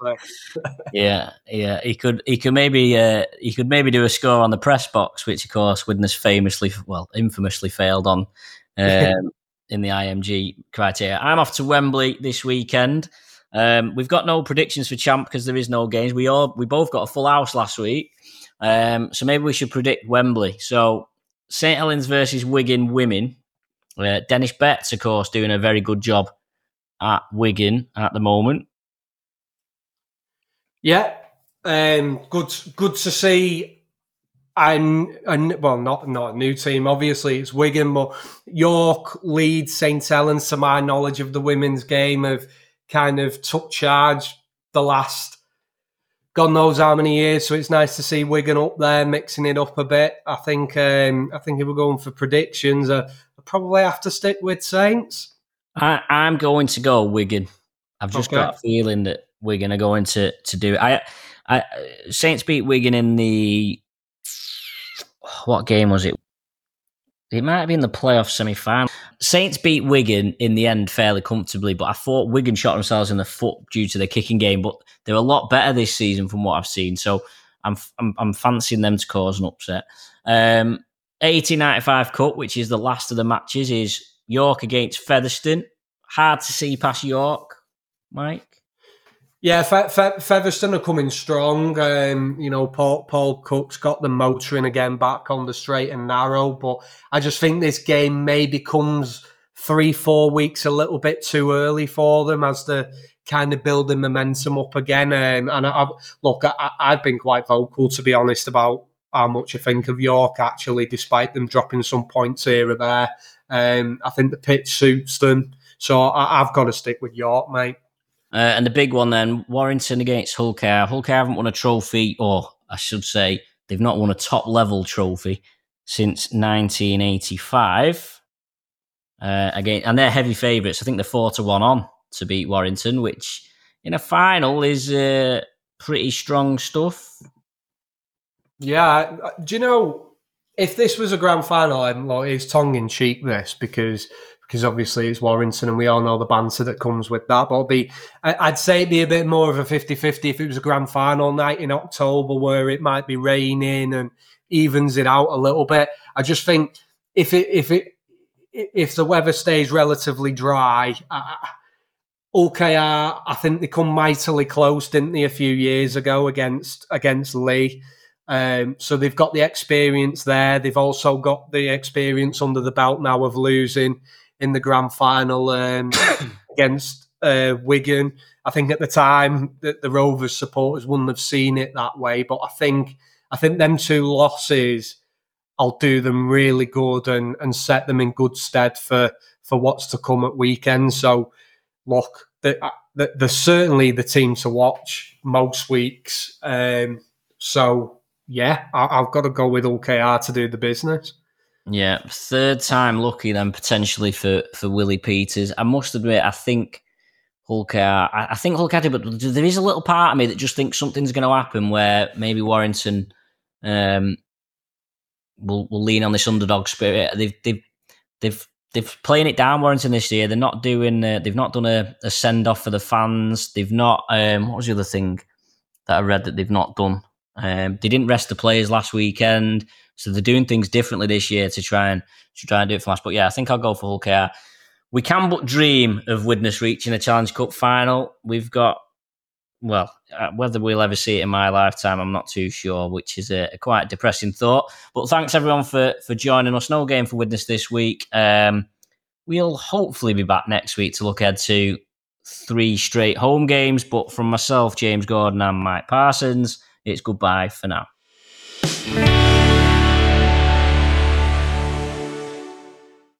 yeah, yeah. He could he could maybe uh, he could maybe do a score on the press box, which of course Widnes famously, well, infamously failed on um, in the I M G criteria. I'm off to Wembley this weekend. Um, we've got no predictions for Champ because there is no games. We all we both got a full house last week, um, so maybe we should predict Wembley. So Saint Helens versus Wigan women. Uh, Dennis Betts, of course, doing a very good job at Wigan at the moment. Yeah, um, good good to see. And, and well, not not a new team. Obviously, it's Wigan, but York, Leeds, Saint Helens, to my knowledge of the women's game, have kind of took charge the last God knows how many years. So it's nice to see Wigan up there, mixing it up a bit. I think um, I think if we're going for predictions, uh, I probably have to stick with Saints. I, I'm going to go Wigan. I've just okay. got a feeling that Wigan are going to to do it. I, I Saints beat Wigan in the what game was it? It might have been the playoff semi-final. Saints beat Wigan in the end fairly comfortably, but I thought Wigan shot themselves in the foot due to their kicking game. But they're a lot better this season from what I've seen, so I'm I'm, I'm fancying them to cause an upset. Um, eighteen ninety-five Cup, which is the last of the matches, is York against Featherstone. Hard to see past York, Mike. Yeah, Fe- Fe- Featherstone are coming strong. Um, you know, Paul, Paul Cook's got them motoring again back on the straight and narrow. But I just think this game maybe comes three, four weeks a little bit too early for them as they're kind of building momentum up again. Um, and I, I, look, I, I've been quite vocal, to be honest, about how much I think of York, actually, despite them dropping some points here or there. Um, I think the pitch suits them. So I, I've got to stick with York, mate. Uh, and the big one then, Warrington against Hull K R. Hull K R haven't won a trophy, or I should say, they've not won a top-level trophy since nineteen eighty-five. Uh, again, and they're heavy favourites. I think they're four to one on to beat Warrington, which in a final is uh, pretty strong stuff. Yeah, do you know, if this was a grand final, I'm like, it's tongue in cheek this because because obviously it's Warrington and we all know the banter that comes with that. But it'll be, I'd say it'd be a bit more of a fifty-fifty if it was a grand final night in October where it might be raining and evens it out a little bit. I just think if it if it if the weather stays relatively dry, I, O K R, I think they come mightily close, didn't they, a few years ago against against Leigh. Um, so they've got the experience there. They've also got the experience under the belt now of losing in the grand final um, against uh, Wigan. I think at the time that the Rovers supporters wouldn't have seen it that way, but I think I think them two losses will do them really good and, and set them in good stead for, for what's to come at weekend. So look, they're, they're certainly the team to watch most weeks. Um, so yeah, I, I've got to go with O K R to do the business. Yeah, third time lucky then potentially for, for Willie Peters. I must admit, I think Hull K R, I, I think Hull K R, but there is a little part of me that just thinks something's going to happen where maybe Warrington um, will will lean on this underdog spirit. They've they've they've they've playing it down Warrington this year. They're not doing. Uh, they've not done a, a send off for the fans. They've not. Um, what was the other thing that I read that they've not done? Um, they didn't rest the players last weekend. So they're doing things differently this year to try and to try and do it for us. But yeah, I think I'll go for Hull K R. We can but dream of Widnes reaching a Challenge Cup final. We've got, well, uh, whether we'll ever see it in my lifetime, I'm not too sure, which is a, a quite depressing thought. But thanks everyone for for joining us. No game for Widnes this week. Um, we'll hopefully be back next week to look ahead to three straight home games. But from myself, James Gordon and Mike Parsons, it's goodbye for now.